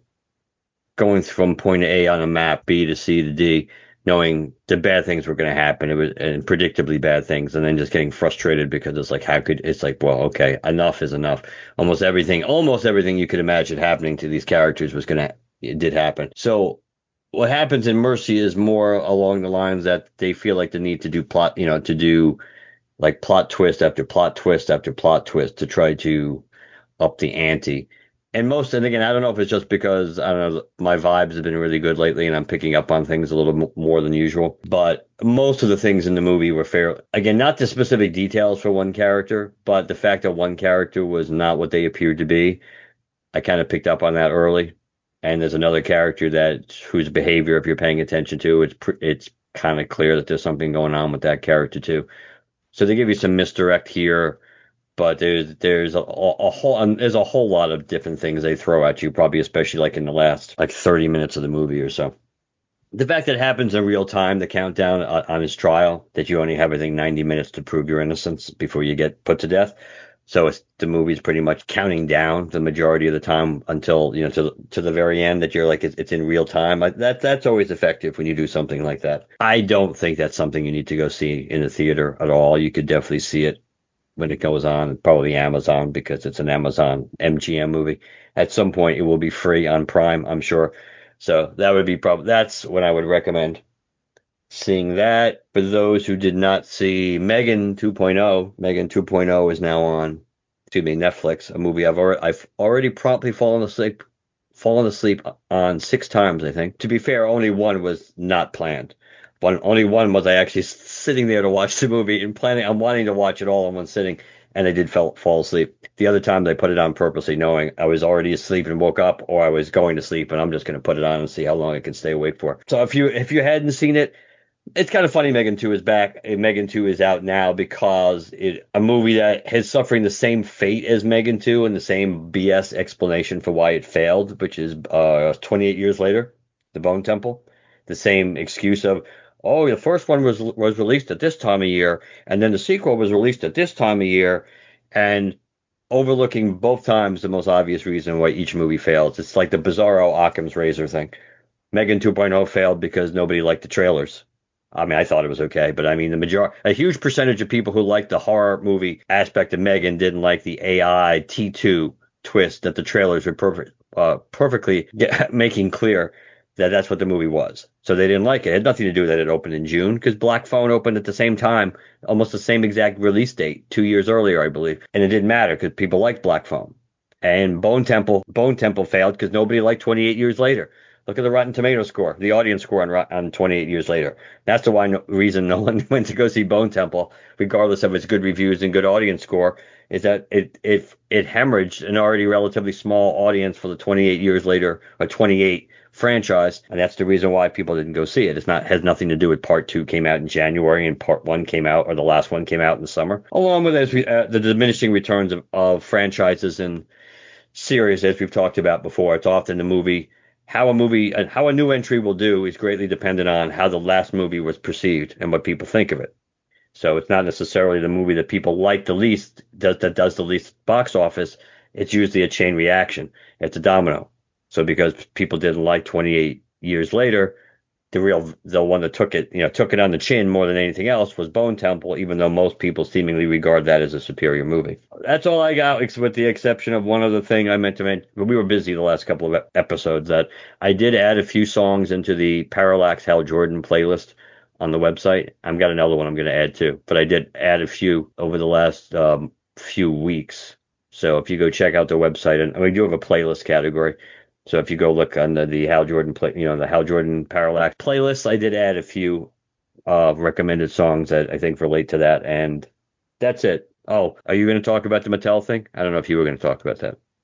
going from point A on a map, B to C to D, knowing the bad things were going to happen. It was, and predictably bad things, and then just getting frustrated because it's like, well, okay, enough is enough. Almost everything you could imagine happening to these characters it did happen. So what happens in Mercy is more along the lines that they feel like the need to do plot, to do like plot twist after plot twist after plot twist to try to up the ante. And again, I don't know if it's just because, I don't know, my vibes have been really good lately and I'm picking up on things a little more than usual. But most of the things in the movie were fair. Again, not the specific details for one character, but the fact that one character was not what they appeared to be. I kind of picked up on that early. And there's another character whose behavior, if you're paying attention to, it's kind of clear that there's something going on with that character too. So they give you some misdirect here, but there's a whole lot of different things they throw at you, probably especially like in the last like 30 minutes of the movie or so. The fact that it happens in real time, the countdown on his trial, that you only have, I think, 90 minutes to prove your innocence before you get put to death. So the movie's pretty much counting down the majority of the time until, to the very end, that you're like, it's in real time. That's always effective when you do something like that. I don't think that's something you need to go see in a theater at all. You could definitely see it when it goes on, probably Amazon, because it's an Amazon MGM movie. At some point, it will be free on Prime, I'm sure. So that's what I would recommend. Seeing that. For those who did not see Megan 2.0, Megan 2.0 is now on, Netflix, a movie I've already promptly fallen asleep on 6 times, I think. To be fair, only one was not planned. Only one was I actually sitting there to watch the movie and I'm wanting to watch it all in one sitting, and I did fall asleep. The other times I put it on purposely, knowing I was already asleep and woke up, or I was going to sleep, and I'm just going to put it on and see how long I can stay awake for. So if you hadn't seen it, it's kind of funny Megan 2 is back. Megan 2 is out now because a movie that is suffering the same fate as Megan 2 and the same BS explanation for why it failed, which is 28 years later, The Bone Temple. The same excuse of, oh, the first one was released at this time of year, and then the sequel was released at this time of year, and overlooking both times the most obvious reason why each movie fails. It's like the Bizarro Occam's razor thing. Megan 2.0 failed because nobody liked the trailers. I mean, I thought it was okay, but I mean, a huge percentage of people who liked the horror movie aspect of Megan didn't like the AI T2 twist that the trailers were perfectly making clear that that's what the movie was. So they didn't like it. It had nothing to do with that it opened in June, because Black Phone opened at the same time, almost the same exact release date, 2 years earlier, I believe. And it didn't matter because people liked Black Phone. And Bone Temple failed because nobody liked 28 Years Later. Look at the Rotten Tomato score, the audience score on 28 Years Later. That's the reason no one went to go see Bone Temple, regardless of its good reviews and good audience score, is that it hemorrhaged an already relatively small audience for the 28 Years Later, or 28 franchise, and that's the reason why people didn't go see it. Has nothing to do with Part 2 came out in January and Part 1 came out, or the last one came out in the summer. Along with the diminishing returns of franchises and series, as we've talked about before, it's often how a new entry will do is greatly dependent on how the last movie was perceived and what people think of it. So it's not necessarily the movie that people like the least that does the least box office. It's usually a chain reaction. It's a domino. So because people didn't like 28 Years Later, the one that took it on the chin more than anything else was Bone Temple, even though most people seemingly regard that as a superior movie. That's all I got, with the exception of one other thing I meant to mention. We were busy the last couple of episodes, that I did add a few songs into the Parallax Hal Jordan playlist on the website. I've got another one I'm going to add too, but I did add a few over the last few weeks. So if you go check out the website, and we do have a playlist category. So if you go look under the Hal Jordan the Hal Jordan Parallax playlist, I did add a few recommended songs that I think relate to that, and that's it. Oh, are you going to talk about the Mattel thing? I don't know if you were going to talk about that.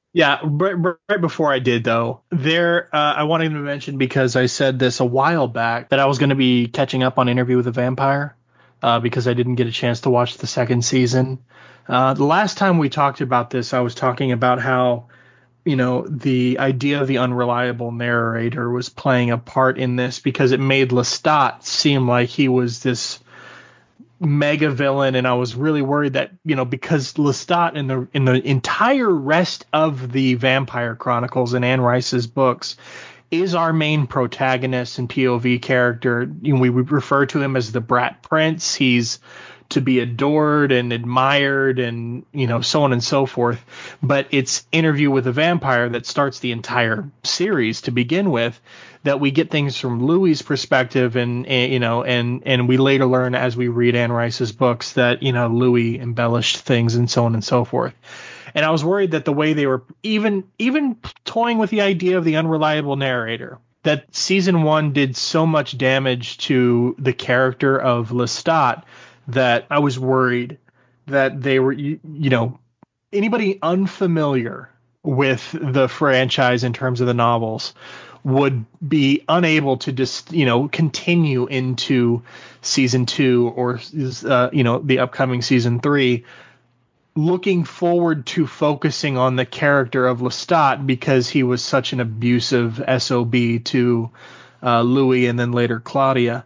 Yeah, right before I did though, I wanted to mention because I said this a while back that I was going to be catching up on Interview with a Vampire because I didn't get a chance to watch the second season. The last time we talked about this, I was talking about how the idea of the unreliable narrator was playing a part in this because it made Lestat seem like he was this mega villain, and I was really worried that because Lestat in the entire rest of the Vampire Chronicles and Anne Rice's books is our main protagonist and POV character. We refer to him as the Brat Prince. He's to be adored and admired and so on and so forth. But it's Interview with a Vampire that starts the entire series to begin with, that we get things from Louis's perspective, and we later learn as we read Anne Rice's books that Louis embellished things and so on and so forth. And I was worried that the way they were even toying with the idea of the unreliable narrator, that season one did so much damage to the character of Lestat that I was worried that they were, anybody unfamiliar with the franchise in terms of the novels would be unable to just, continue into season two or, the upcoming season three, looking forward to focusing on the character of Lestat because he was such an abusive SOB to Louis and then later Claudia.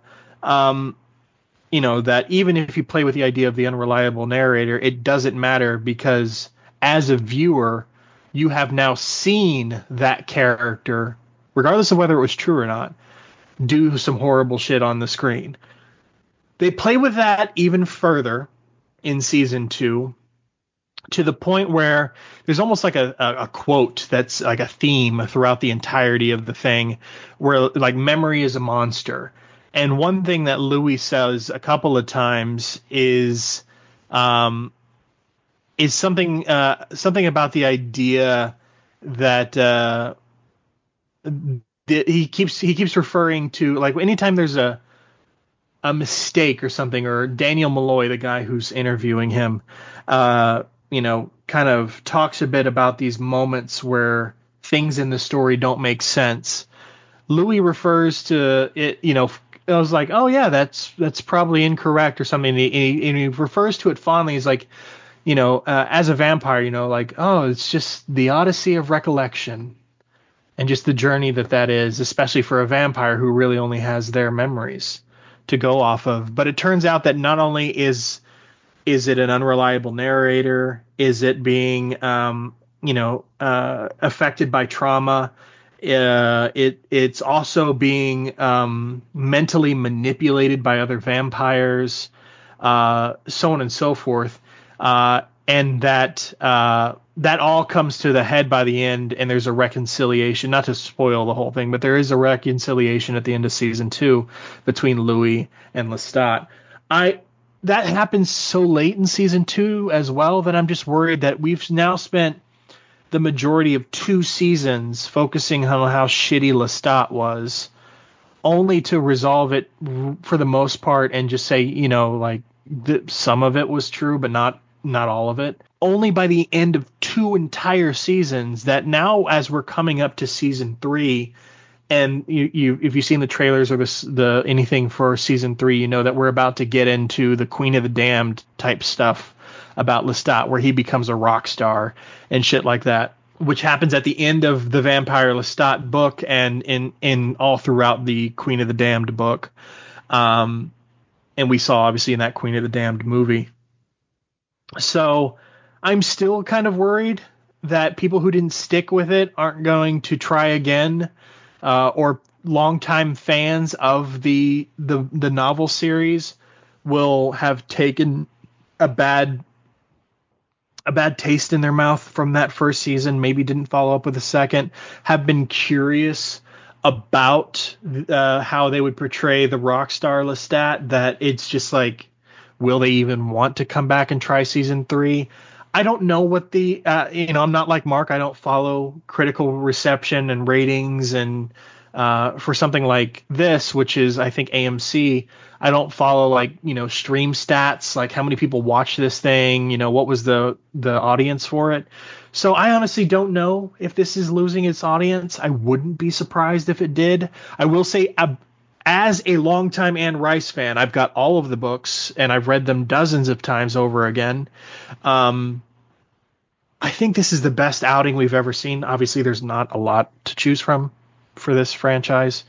That even if you play with the idea of the unreliable narrator, it doesn't matter because as a viewer, you have now seen that character, regardless of whether it was true or not, do some horrible shit on the screen. They play with that even further in season two, to the point where there's almost like a quote that's like a theme throughout the entirety of the thing, where like memory is a monster. And one thing that Louis says a couple of times is something about the idea that he keeps referring to, like, anytime there's a mistake or something, or Daniel Malloy, the guy who's interviewing him, kind of talks a bit about these moments where things in the story don't make sense. Louis refers to it, I was like, oh yeah, that's probably incorrect or something. And he refers to it fondly. He's like, as a vampire, like, oh, it's just the odyssey of recollection and just the journey that is, especially for a vampire who really only has their memories to go off of. But it turns out that not only is it an unreliable narrator, is it being affected by trauma, it's also being mentally manipulated by other vampires, so on and so forth, and that all comes to the head by the end, and there's a reconciliation. Not to spoil the whole thing, but there is a reconciliation at the end of season two between Louis and Lestat. That happens so late in season two as well that I'm just worried that we've now spent the majority of two seasons focusing on how shitty Lestat was, only to resolve it for the most part and just say, some of it was true, but not all of it. Only by the end of two entire seasons, that now as we're coming up to season three, and you if you've seen the trailers or the anything for season three, you know that we're about to get into the Queen of the Damned type stuff about Lestat, where he becomes a rock star and shit like that, which happens at the end of the Vampire Lestat book and in all throughout the Queen of the Damned book. And we saw obviously in that Queen of the Damned movie. So I'm still kind of worried that people who didn't stick with it aren't going to try again, or longtime fans of the novel series will have taken a bad taste in their mouth from that first season, maybe didn't follow up with the second, have been curious about how they would portray the rock star Lestat, that it's just like, will they even want to come back and try season three? I don't know what I'm not like Mark. I don't follow critical reception and ratings and For something like this, which is, I think, AMC, I don't follow like, stream stats, like how many people watch this thing, what was the audience for it. So I honestly don't know if this is losing its audience. I wouldn't be surprised if it did. I will say, as a longtime Anne Rice fan, I've got all of the books and I've read them dozens of times over again. I think this is the best outing we've ever seen. Obviously, there's not a lot to choose from for this franchise.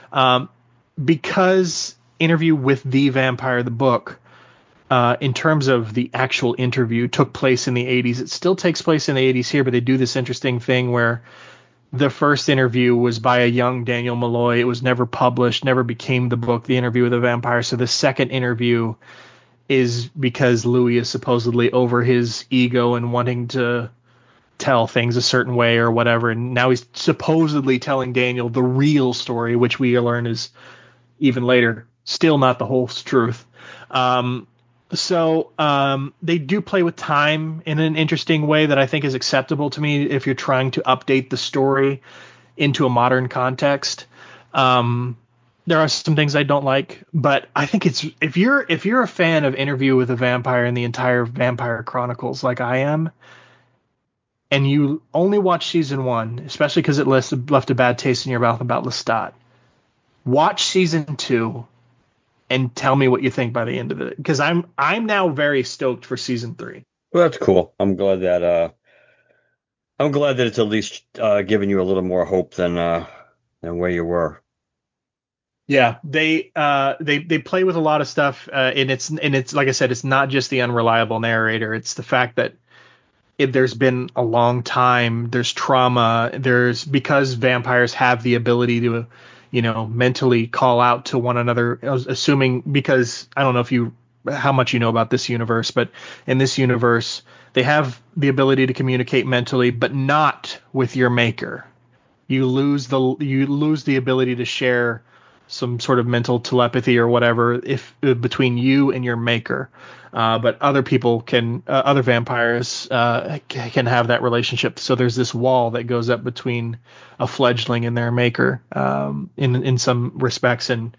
Because Interview with the Vampire, the book, in terms of the actual interview, took place in the 80s. It still takes place in the 80s here, but they do this interesting thing where the first interview was by a young Daniel Malloy. It was never published, never became the book, The Interview with the Vampire. So the second interview is because Louis is supposedly over his ego and wanting to tell things a certain way or whatever. And now he's supposedly telling Daniel the real story, which we learn is even later still not the whole truth. So they do play with time in an interesting way that I think is acceptable to me if you're trying to update the story into a modern context. There are some things I don't like, but I think it's if you're a fan of Interview with a Vampire and the entire Vampire Chronicles like I am, and you only watch season 1, especially because it left a bad taste in your mouth about Lestat, watch season 2 and tell me what you think by the end of it, because I'm now very stoked for season 3.
Well, that's cool. I'm glad that it's at least giving you a little more hope than where you were.
Yeah, they play with a lot of stuff, and it's like I said, it's not just the unreliable narrator. It's the fact that there's been a long time, there's trauma, because vampires have the ability to, mentally call out to one another. I was assuming, because I don't know how much you know about this universe, but in this universe, they have the ability to communicate mentally, but not with your maker. You lose the ability to share some sort of mental telepathy or whatever between you and your maker. But other people other vampires can have that relationship. So there's this wall that goes up between a fledgling and their maker, in some respects. And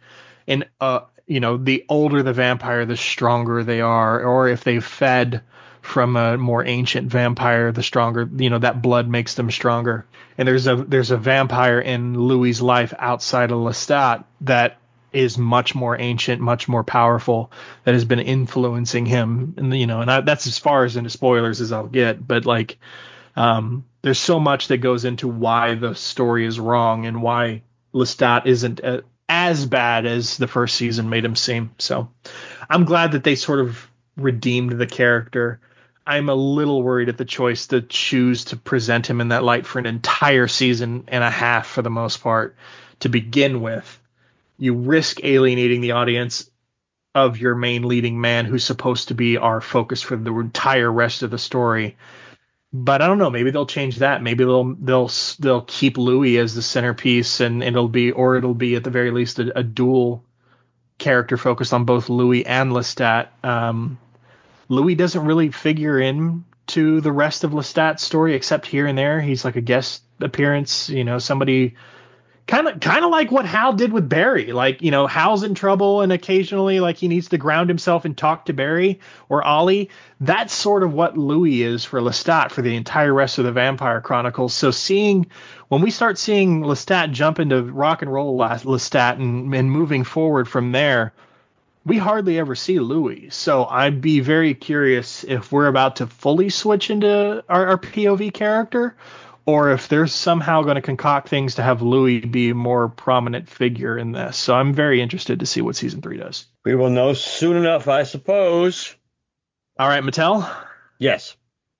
the older the vampire, the stronger they are. Or if they fed from a more ancient vampire, the stronger, that blood makes them stronger. And there's a vampire in Louis's life outside of Lestat that is much more ancient, much more powerful, that has been influencing him. And that's as far as into spoilers as I'll get. But there's so much that goes into why the story is wrong and why Lestat isn't as bad as the first season made him seem. So I'm glad that they sort of redeemed the character. I'm a little worried at the choice to choose to present him in that light for an entire season and a half for the most part to begin with. You risk alienating the audience of your main leading man, who's supposed to be our focus for the entire rest of the story. But I don't know. Maybe they'll change that. Maybe they'll keep Louis as the centerpiece, and it'll be at the very least a dual character focused on both Louis and Lestat. Louis doesn't really figure in to the rest of Lestat's story except here and there. He's like a guest appearance, somebody kind of like what Hal did with Barry. Like, Hal's in trouble and occasionally like he needs to ground himself and talk to Barry or Ollie. That's sort of what Louis is for Lestat for the entire rest of the Vampire Chronicles. So when we start seeing Lestat jump into rock and roll Lestat and moving forward from there, we hardly ever see Louis. So I'd be very curious if we're about to fully switch into our POV character, or if they're somehow going to concoct things to have Louis be a more prominent figure in this. So I'm very interested to see what season 3 does.
We will know soon enough, I suppose.
All right, Mattel?
Yes.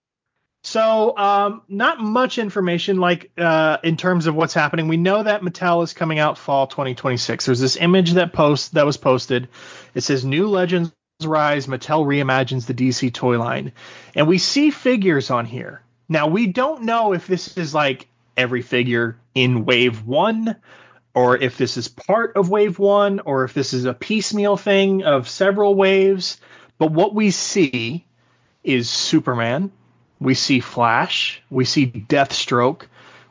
So not much information in terms of what's happening. We know that Mattel is coming out fall 2026. There's this image that was posted. It says New Legends Rise, Mattel reimagines the DC toy line. And we see figures on here. Now, we don't know if this is like every figure in Wave 1, or if this is part of Wave 1, or if this is a piecemeal thing of several waves. But what we see is Superman. We see Flash. We see Deathstroke.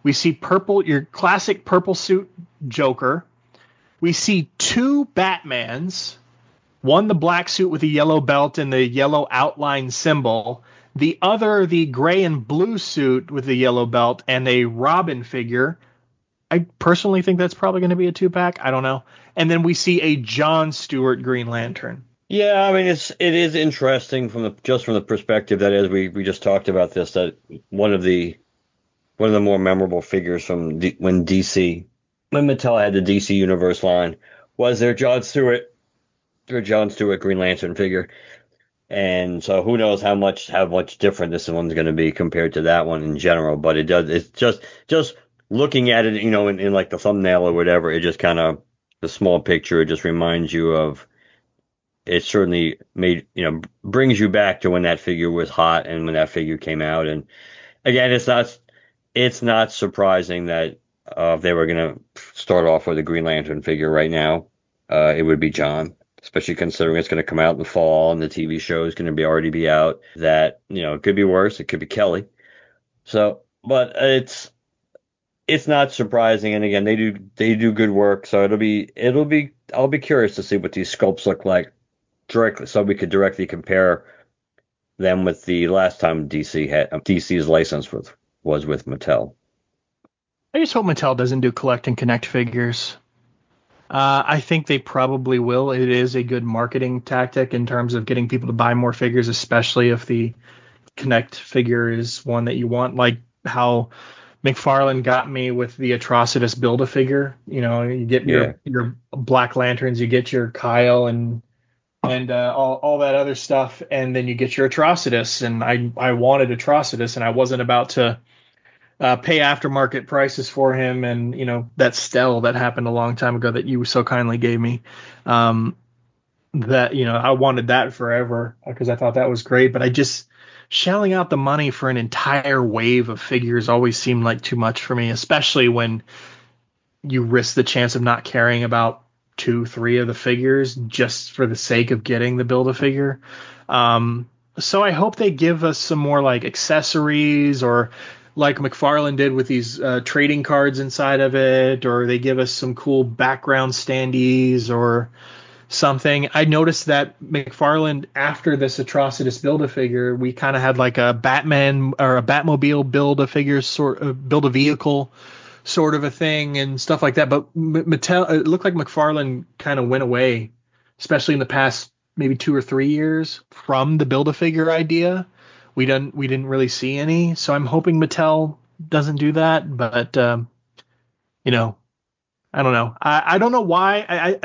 We see purple, your classic purple suit Joker. We see 2 Batmans. One, the black suit with the yellow belt and the yellow outline symbol. The other, the gray and blue suit with the yellow belt and a Robin figure. I personally think that's probably going to be a 2-pack. I don't know. And then we see a John Stewart Green Lantern.
Yeah, I mean it is interesting from the perspective that, as we just talked about this, that one of the more memorable figures from when Mattel had the DC Universe line was their John Stewart Green Lantern figure. And so who knows how much different this one's going to be compared to that one in general. But it's just looking at it, in like the thumbnail or whatever, it just kind of, the small picture, it just reminds you of, it certainly brings you back to when that figure was hot and when that figure came out. And again, it's not surprising that if they were going to start off with a Green Lantern figure right now, it would be John. Especially considering it's going to come out in the fall and the TV show is going to already be out. That, it could be worse. It could be Kelly. So, but it's not surprising. And again, they do good work. So I'll be curious to see what these sculpts look like directly, so we could directly compare them with the last time DC's license was with Mattel.
I just hope Mattel doesn't do collect and connect figures. I think they probably will. It is a good marketing tactic in terms of getting people to buy more figures, especially if the Connect figure is one that you want, like how McFarlane got me with the Atrocitus Build-A-Figure. You get your Black Lanterns, you get your Kyle and all that other stuff, and then you get your Atrocitus. And I wanted Atrocitus, and I wasn't about to pay aftermarket prices for him, and that Stell that happened a long time ago that you so kindly gave me, that I wanted that forever because I thought that was great. But I just, shelling out the money for an entire wave of figures always seemed like too much for me, especially when you risk the chance of not caring about 2-3 of the figures just for the sake of getting the Build-A-Figure. So I hope they give us some more like accessories, or like McFarlane did with these trading cards inside of it, or they give us some cool background standees or something. I noticed that McFarlane, after this Atrocitus Build-A-Figure, we kind of had like a Batman or a Batmobile Build-A-Figure Build-A-Vehicle sort of a thing and stuff like that. But Mattel, it looked like McFarlane kind of went away, especially in the past maybe 2 or 3 years, from the Build-A-Figure idea. We didn't really see any, so I'm hoping Mattel doesn't do that. But I don't know. I don't know why.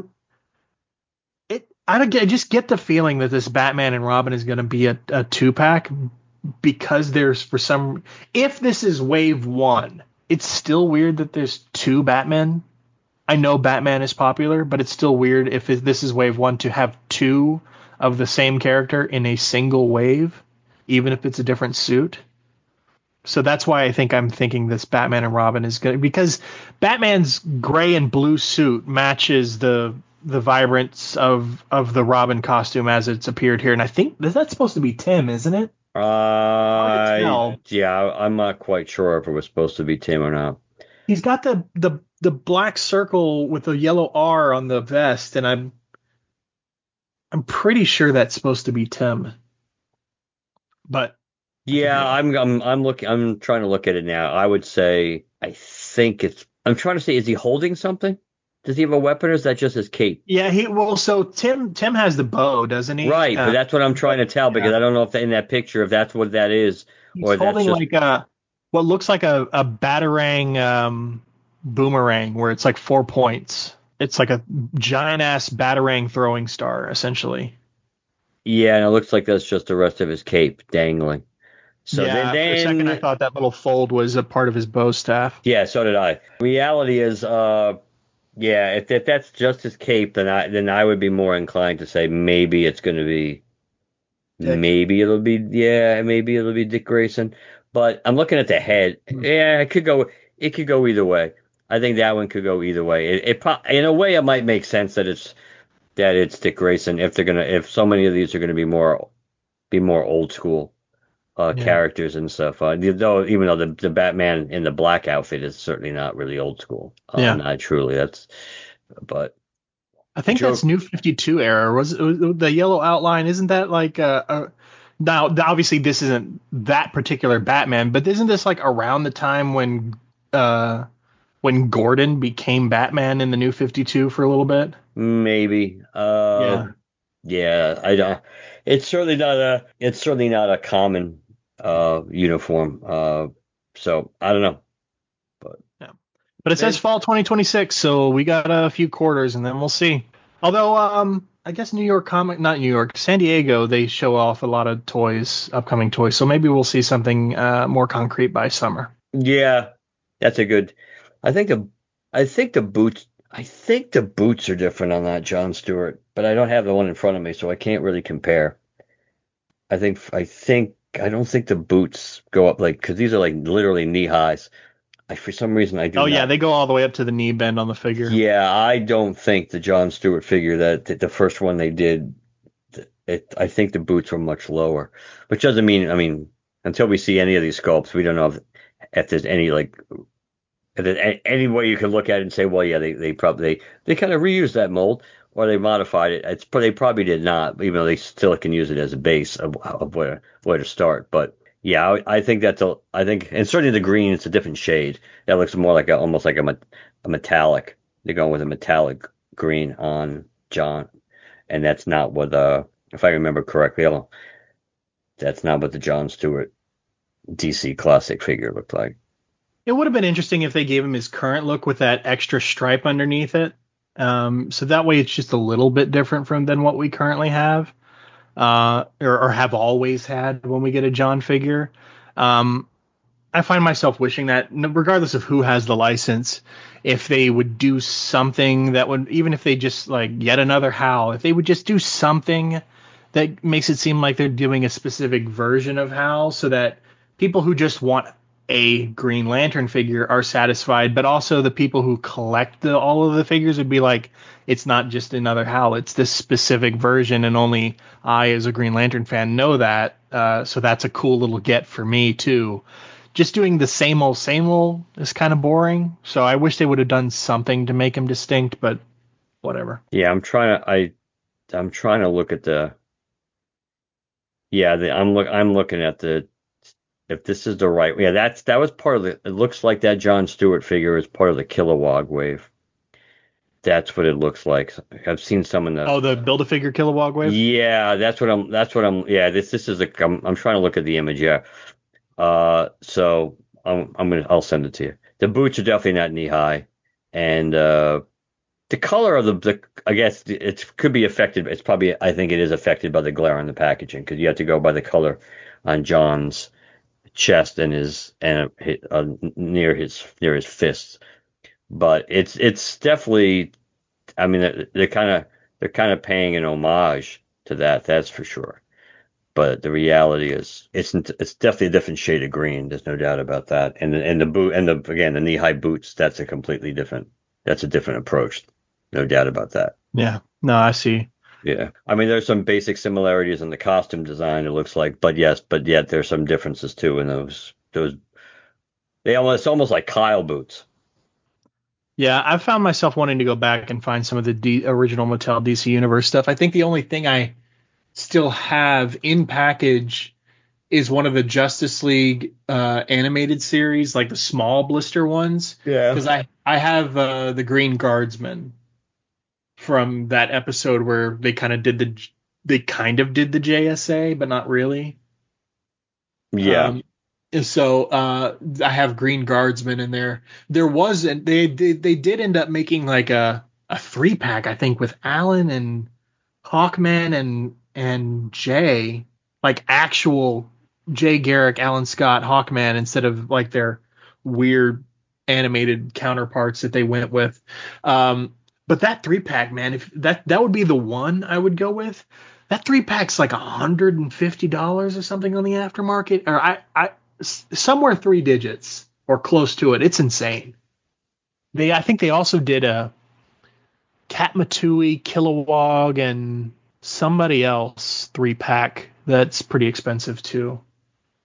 I just get the feeling that this Batman and Robin is going to be a 2-pack, because there's, if this is wave 1, it's still weird that there's 2 Batmen. I know Batman is popular, but it's still weird if this is wave 1 to have 2 of the same character in a single wave, even if it's a different suit. So that's why I'm thinking this Batman and Robin is good, because Batman's gray and blue suit matches the vibrance of the Robin costume as it's appeared here. And I think that's supposed to be Tim, isn't it?
Yeah, I'm not quite sure if it was supposed to be Tim or not.
He's got the black circle with the yellow R on the vest, and I'm pretty sure that's supposed to be Tim. But
yeah, I'm trying to look at it now. I would say, I'm trying to say, is he holding something? Does he have a weapon, or is that just his cape?
Yeah, so Tim has the bow, doesn't he?
Right, but that's what I'm trying to tell, because I don't know if in that picture, if that's what that is,
he's holding like what looks like a batarang boomerang, where it's like 4 points. It's like a giant ass batarang throwing star, essentially.
Yeah, and it looks like that's just the rest of his cape dangling. So
yeah, for a second I thought that little fold was a part of his bow staff.
Yeah, so did I. Reality is, if that's just his cape, then I would be more inclined to say maybe it's going to be Dick. Maybe it'll be Dick Grayson. But I'm looking at the head. Yeah, it could go either way. I think that one could go either way. It in a way, it might make sense that it's Dick Grayson if so many of these are gonna be more old school.
Yeah.
characters and stuff. Even though the Batman in the black outfit is certainly not really old school.
Yeah.
Not truly. But
I think that's
Joe,
New 52 era. Was the yellow outline? Isn't that like now? Obviously, this isn't that particular Batman, but isn't this like around the time uh, when Gordon became Batman in the New 52 for a little bit?
maybe.
Yeah.
Yeah, I don't. It's certainly not a common uniform. So I don't know. But
Yeah. But it says
maybe.
fall 2026, so we got a few quarters and then we'll see. Although, I guess not New York, San Diego, they show off a lot of toys, upcoming toys. So maybe we'll see something more concrete by summer.
Yeah, that's a good. I think the I think the boots. I think the boots are different on that John Stewart, but I don't have the one in front of me, so I can't really compare. I don't think the boots go up like because these are like literally knee highs. For some reason I do
Oh yeah,
not.
they go all the way up to the knee bend on the figure.
Yeah, I don't think the John Stewart figure that the first one they did. I think the boots were much lower, which doesn't mean. I mean, until we see any of these sculpts, we don't know if there's any like any way you can look at it and say, well, yeah, they probably they kind of reused that mold or they modified it. They probably did not, even though they still can use it as a base of where to start. But yeah, I think I think, and certainly the green, it's a different shade. That looks more like almost like a metallic. They're going with a metallic green on John, and that's not what if I remember correctly, that's not what the John Stewart DC classic figure looked like.
It would have been interesting if they gave him his current look with that extra stripe underneath it. So that way it's just a little bit different from than what we currently have, or have always had when we get a John figure. Um, I find myself wishing that, regardless of who has the license, if they would do something that would, even if they just like yet another Hal, if they would just do something that makes it seem like they're doing a specific version of Hal, so that people who just want a Green Lantern figure are satisfied, but also the people who collect all of the figures would be like, it's not just another Hal, it's this specific version, and only I, as a Green Lantern fan, know that. So that's a cool little get for me too. Just doing the same old is kind of boring. So I wish they would have done something to make him distinct, but whatever.
Yeah, I'm trying to look at I'm looking at if this is the right. Yeah, that was part of it looks like that John Stewart figure is part of the Kilowog wave. That's what it looks like. I've seen some in the.
Oh, the Build-A-Figure Kilowog wave?
Yeah, yeah, this is I'm trying to look at the image, yeah. So I'll send it to you. The boots are definitely not knee high, and the color of I guess it could be affected. I think it is affected by the glare on the packaging because you have to go by the color on John's chest and near his fists. But it's definitely. I mean, they're kind of paying an homage to that. That's for sure. But the reality is, it's definitely a different shade of green. There's no doubt about that. And the boot and the knee high boots. That's a completely different. That's a different approach. No doubt about that.
Yeah. No, I see.
Yeah. I mean, there's some basic similarities in the costume design. It looks like, but yet there's some differences too in those. It's almost like Kyle boots.
Yeah, I've found myself wanting to go back and find some of the original Mattel DC Universe stuff. I think the only thing I still have in package is one of the Justice League animated series, like the small blister ones,
Yeah.
because I have the Green Guardsman from that episode where they kind of did the JSA, but not really.
Yeah.
Um, so I have Green Guardsman in there. There was and they did end up making like a 3-pack, I think, with Alan and Hawkman and Jay, like actual Jay Garrick, Alan Scott, Hawkman, instead of like their weird animated counterparts that they went with. But that 3-pack, man, if that would be the one I would go with. That 3-pack's like $150 or something on the aftermarket, or somewhere 3 digits or close to it. It's insane. I think they also did a Katmatui, Kilowog, and somebody else 3-pack that's pretty expensive too.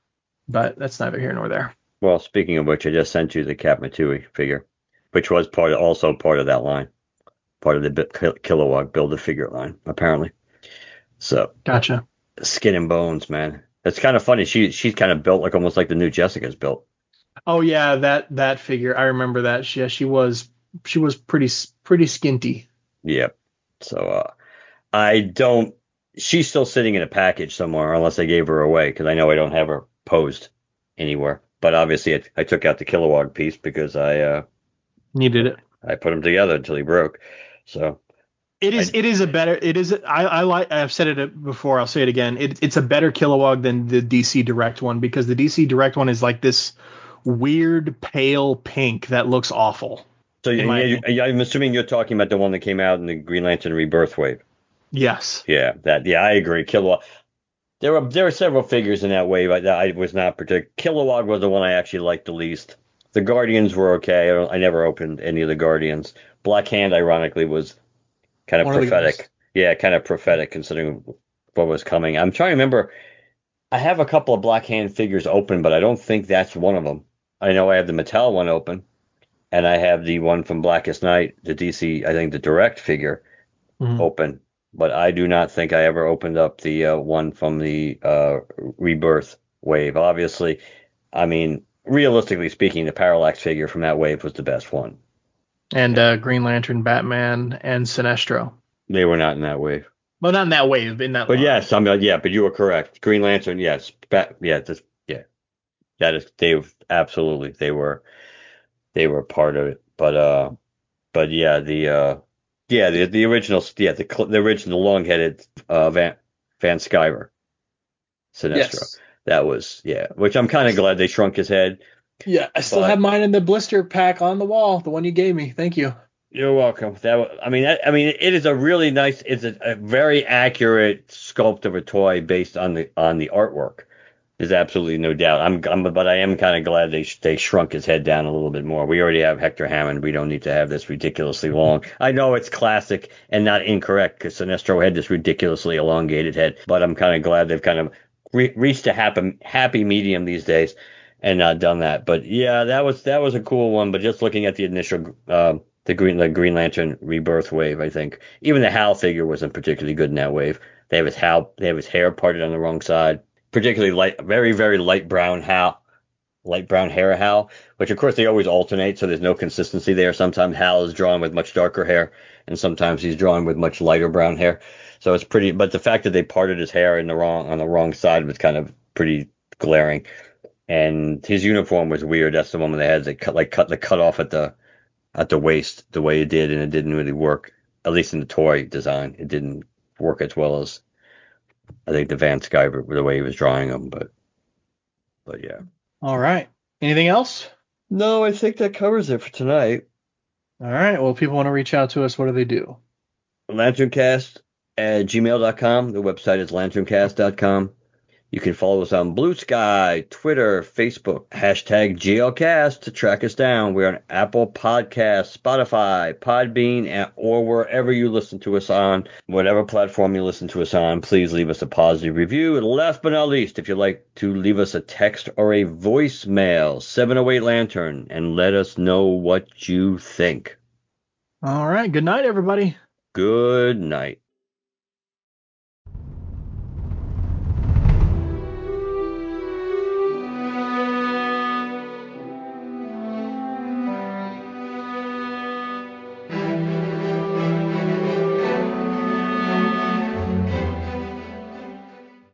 but that's neither here nor there.
Well, speaking of which, I just sent you the Katmatui figure, which was also part of that line, part of the Kilowog Build-A-Figure line, apparently. So,
Gotcha.
skin and bones, man. It's kind of funny. She's kind of built like almost like the new Jessica's built.
Oh yeah, that figure. I remember that. She was pretty skinty.
Yep. So I don't. She's still sitting in a package somewhere, unless I gave her away, because I know I don't have her posed anywhere. But obviously, I took out the Kilowog piece because I
needed it.
I put them together until he broke. So
It is a better. I like. I've said it before. I'll say it again. It's a better Kilowog than the DC Direct one, because the DC Direct one is like this weird pale pink that looks awful.
So I'm assuming you're talking about the one that came out in the Green Lantern Rebirth wave.
Yes.
Yeah, I agree. Kilowog. There were several figures in that wave I was not particular. Kilowog was the one I actually liked the least. The Guardians were okay. I never opened any of the Guardians. Black Hand, ironically, was kind of prophetic. Yeah, kind of prophetic considering what was coming. I'm trying to remember. I have a couple of Black Hand figures open, but I don't think that's one of them. I know I have the Mattel one open, and I have the one from Blackest Night, the DC, I think the Direct figure, open. But I do not think I ever opened up the one from the Rebirth wave. Obviously, I mean, realistically speaking, the Parallax figure from that wave was the best one.
And Green Lantern, Batman, and Sinestro.
They were not in that wave.
Well, not in that wave, in that.
But
line.
yes, but you were correct. Green Lantern, yes, that is, absolutely they were part of it. But yeah, the original, the original long-headed Van Sciver Sinestro.
Yes.
That was, which I'm kind of glad they shrunk his head.
Yeah, I still have mine in the blister pack on the wall, the one you gave me. Thank you.
You're welcome. It is a really nice, it's a very accurate sculpt of a toy based on the artwork. There's absolutely no doubt. But I am kind of glad they shrunk his head down a little bit more. We already have Hector Hammond. We don't need to have this ridiculously long. I know it's classic and not incorrect because Sinestro had this ridiculously elongated head, but I'm kind of glad they've kind of reached a happy medium these days and not done that. But yeah, that was a cool one. But just looking at the initial the Green Lantern Rebirth wave, I think even the Hal figure wasn't particularly good in that wave. They have his hair parted on the wrong side. Particularly light, very, very light brown hair Hal, which of course they always alternate, so there's no consistency there. Sometimes Hal is drawn with much darker hair, and sometimes he's drawn with much lighter brown hair. So it's pretty, but the fact that they parted his hair on the wrong side was kind of pretty glaring. And his uniform was weird. That's the one where they had the cut off at the waist the way it did, and it didn't really work. At least in the toy design, it didn't work as well as I think the Van Sciver, the way he was drawing them, but yeah.
All right. Anything else?
No, I think that covers it for tonight.
All right. Well, if people want to reach out to us, what do they do?
LanternCast@gmail.com. The website is lanterncast.com. You can follow us on Blue Sky, Twitter, Facebook, #GLCast to track us down. We're on Apple Podcasts, Spotify, Podbean, or wherever you listen to us on. Whatever platform you listen to us on, please leave us a positive review. And last but not least, if you'd like to leave us a text or a voicemail, 708 Lantern, and let us know what you think.
All right. Good night, everybody.
Good night.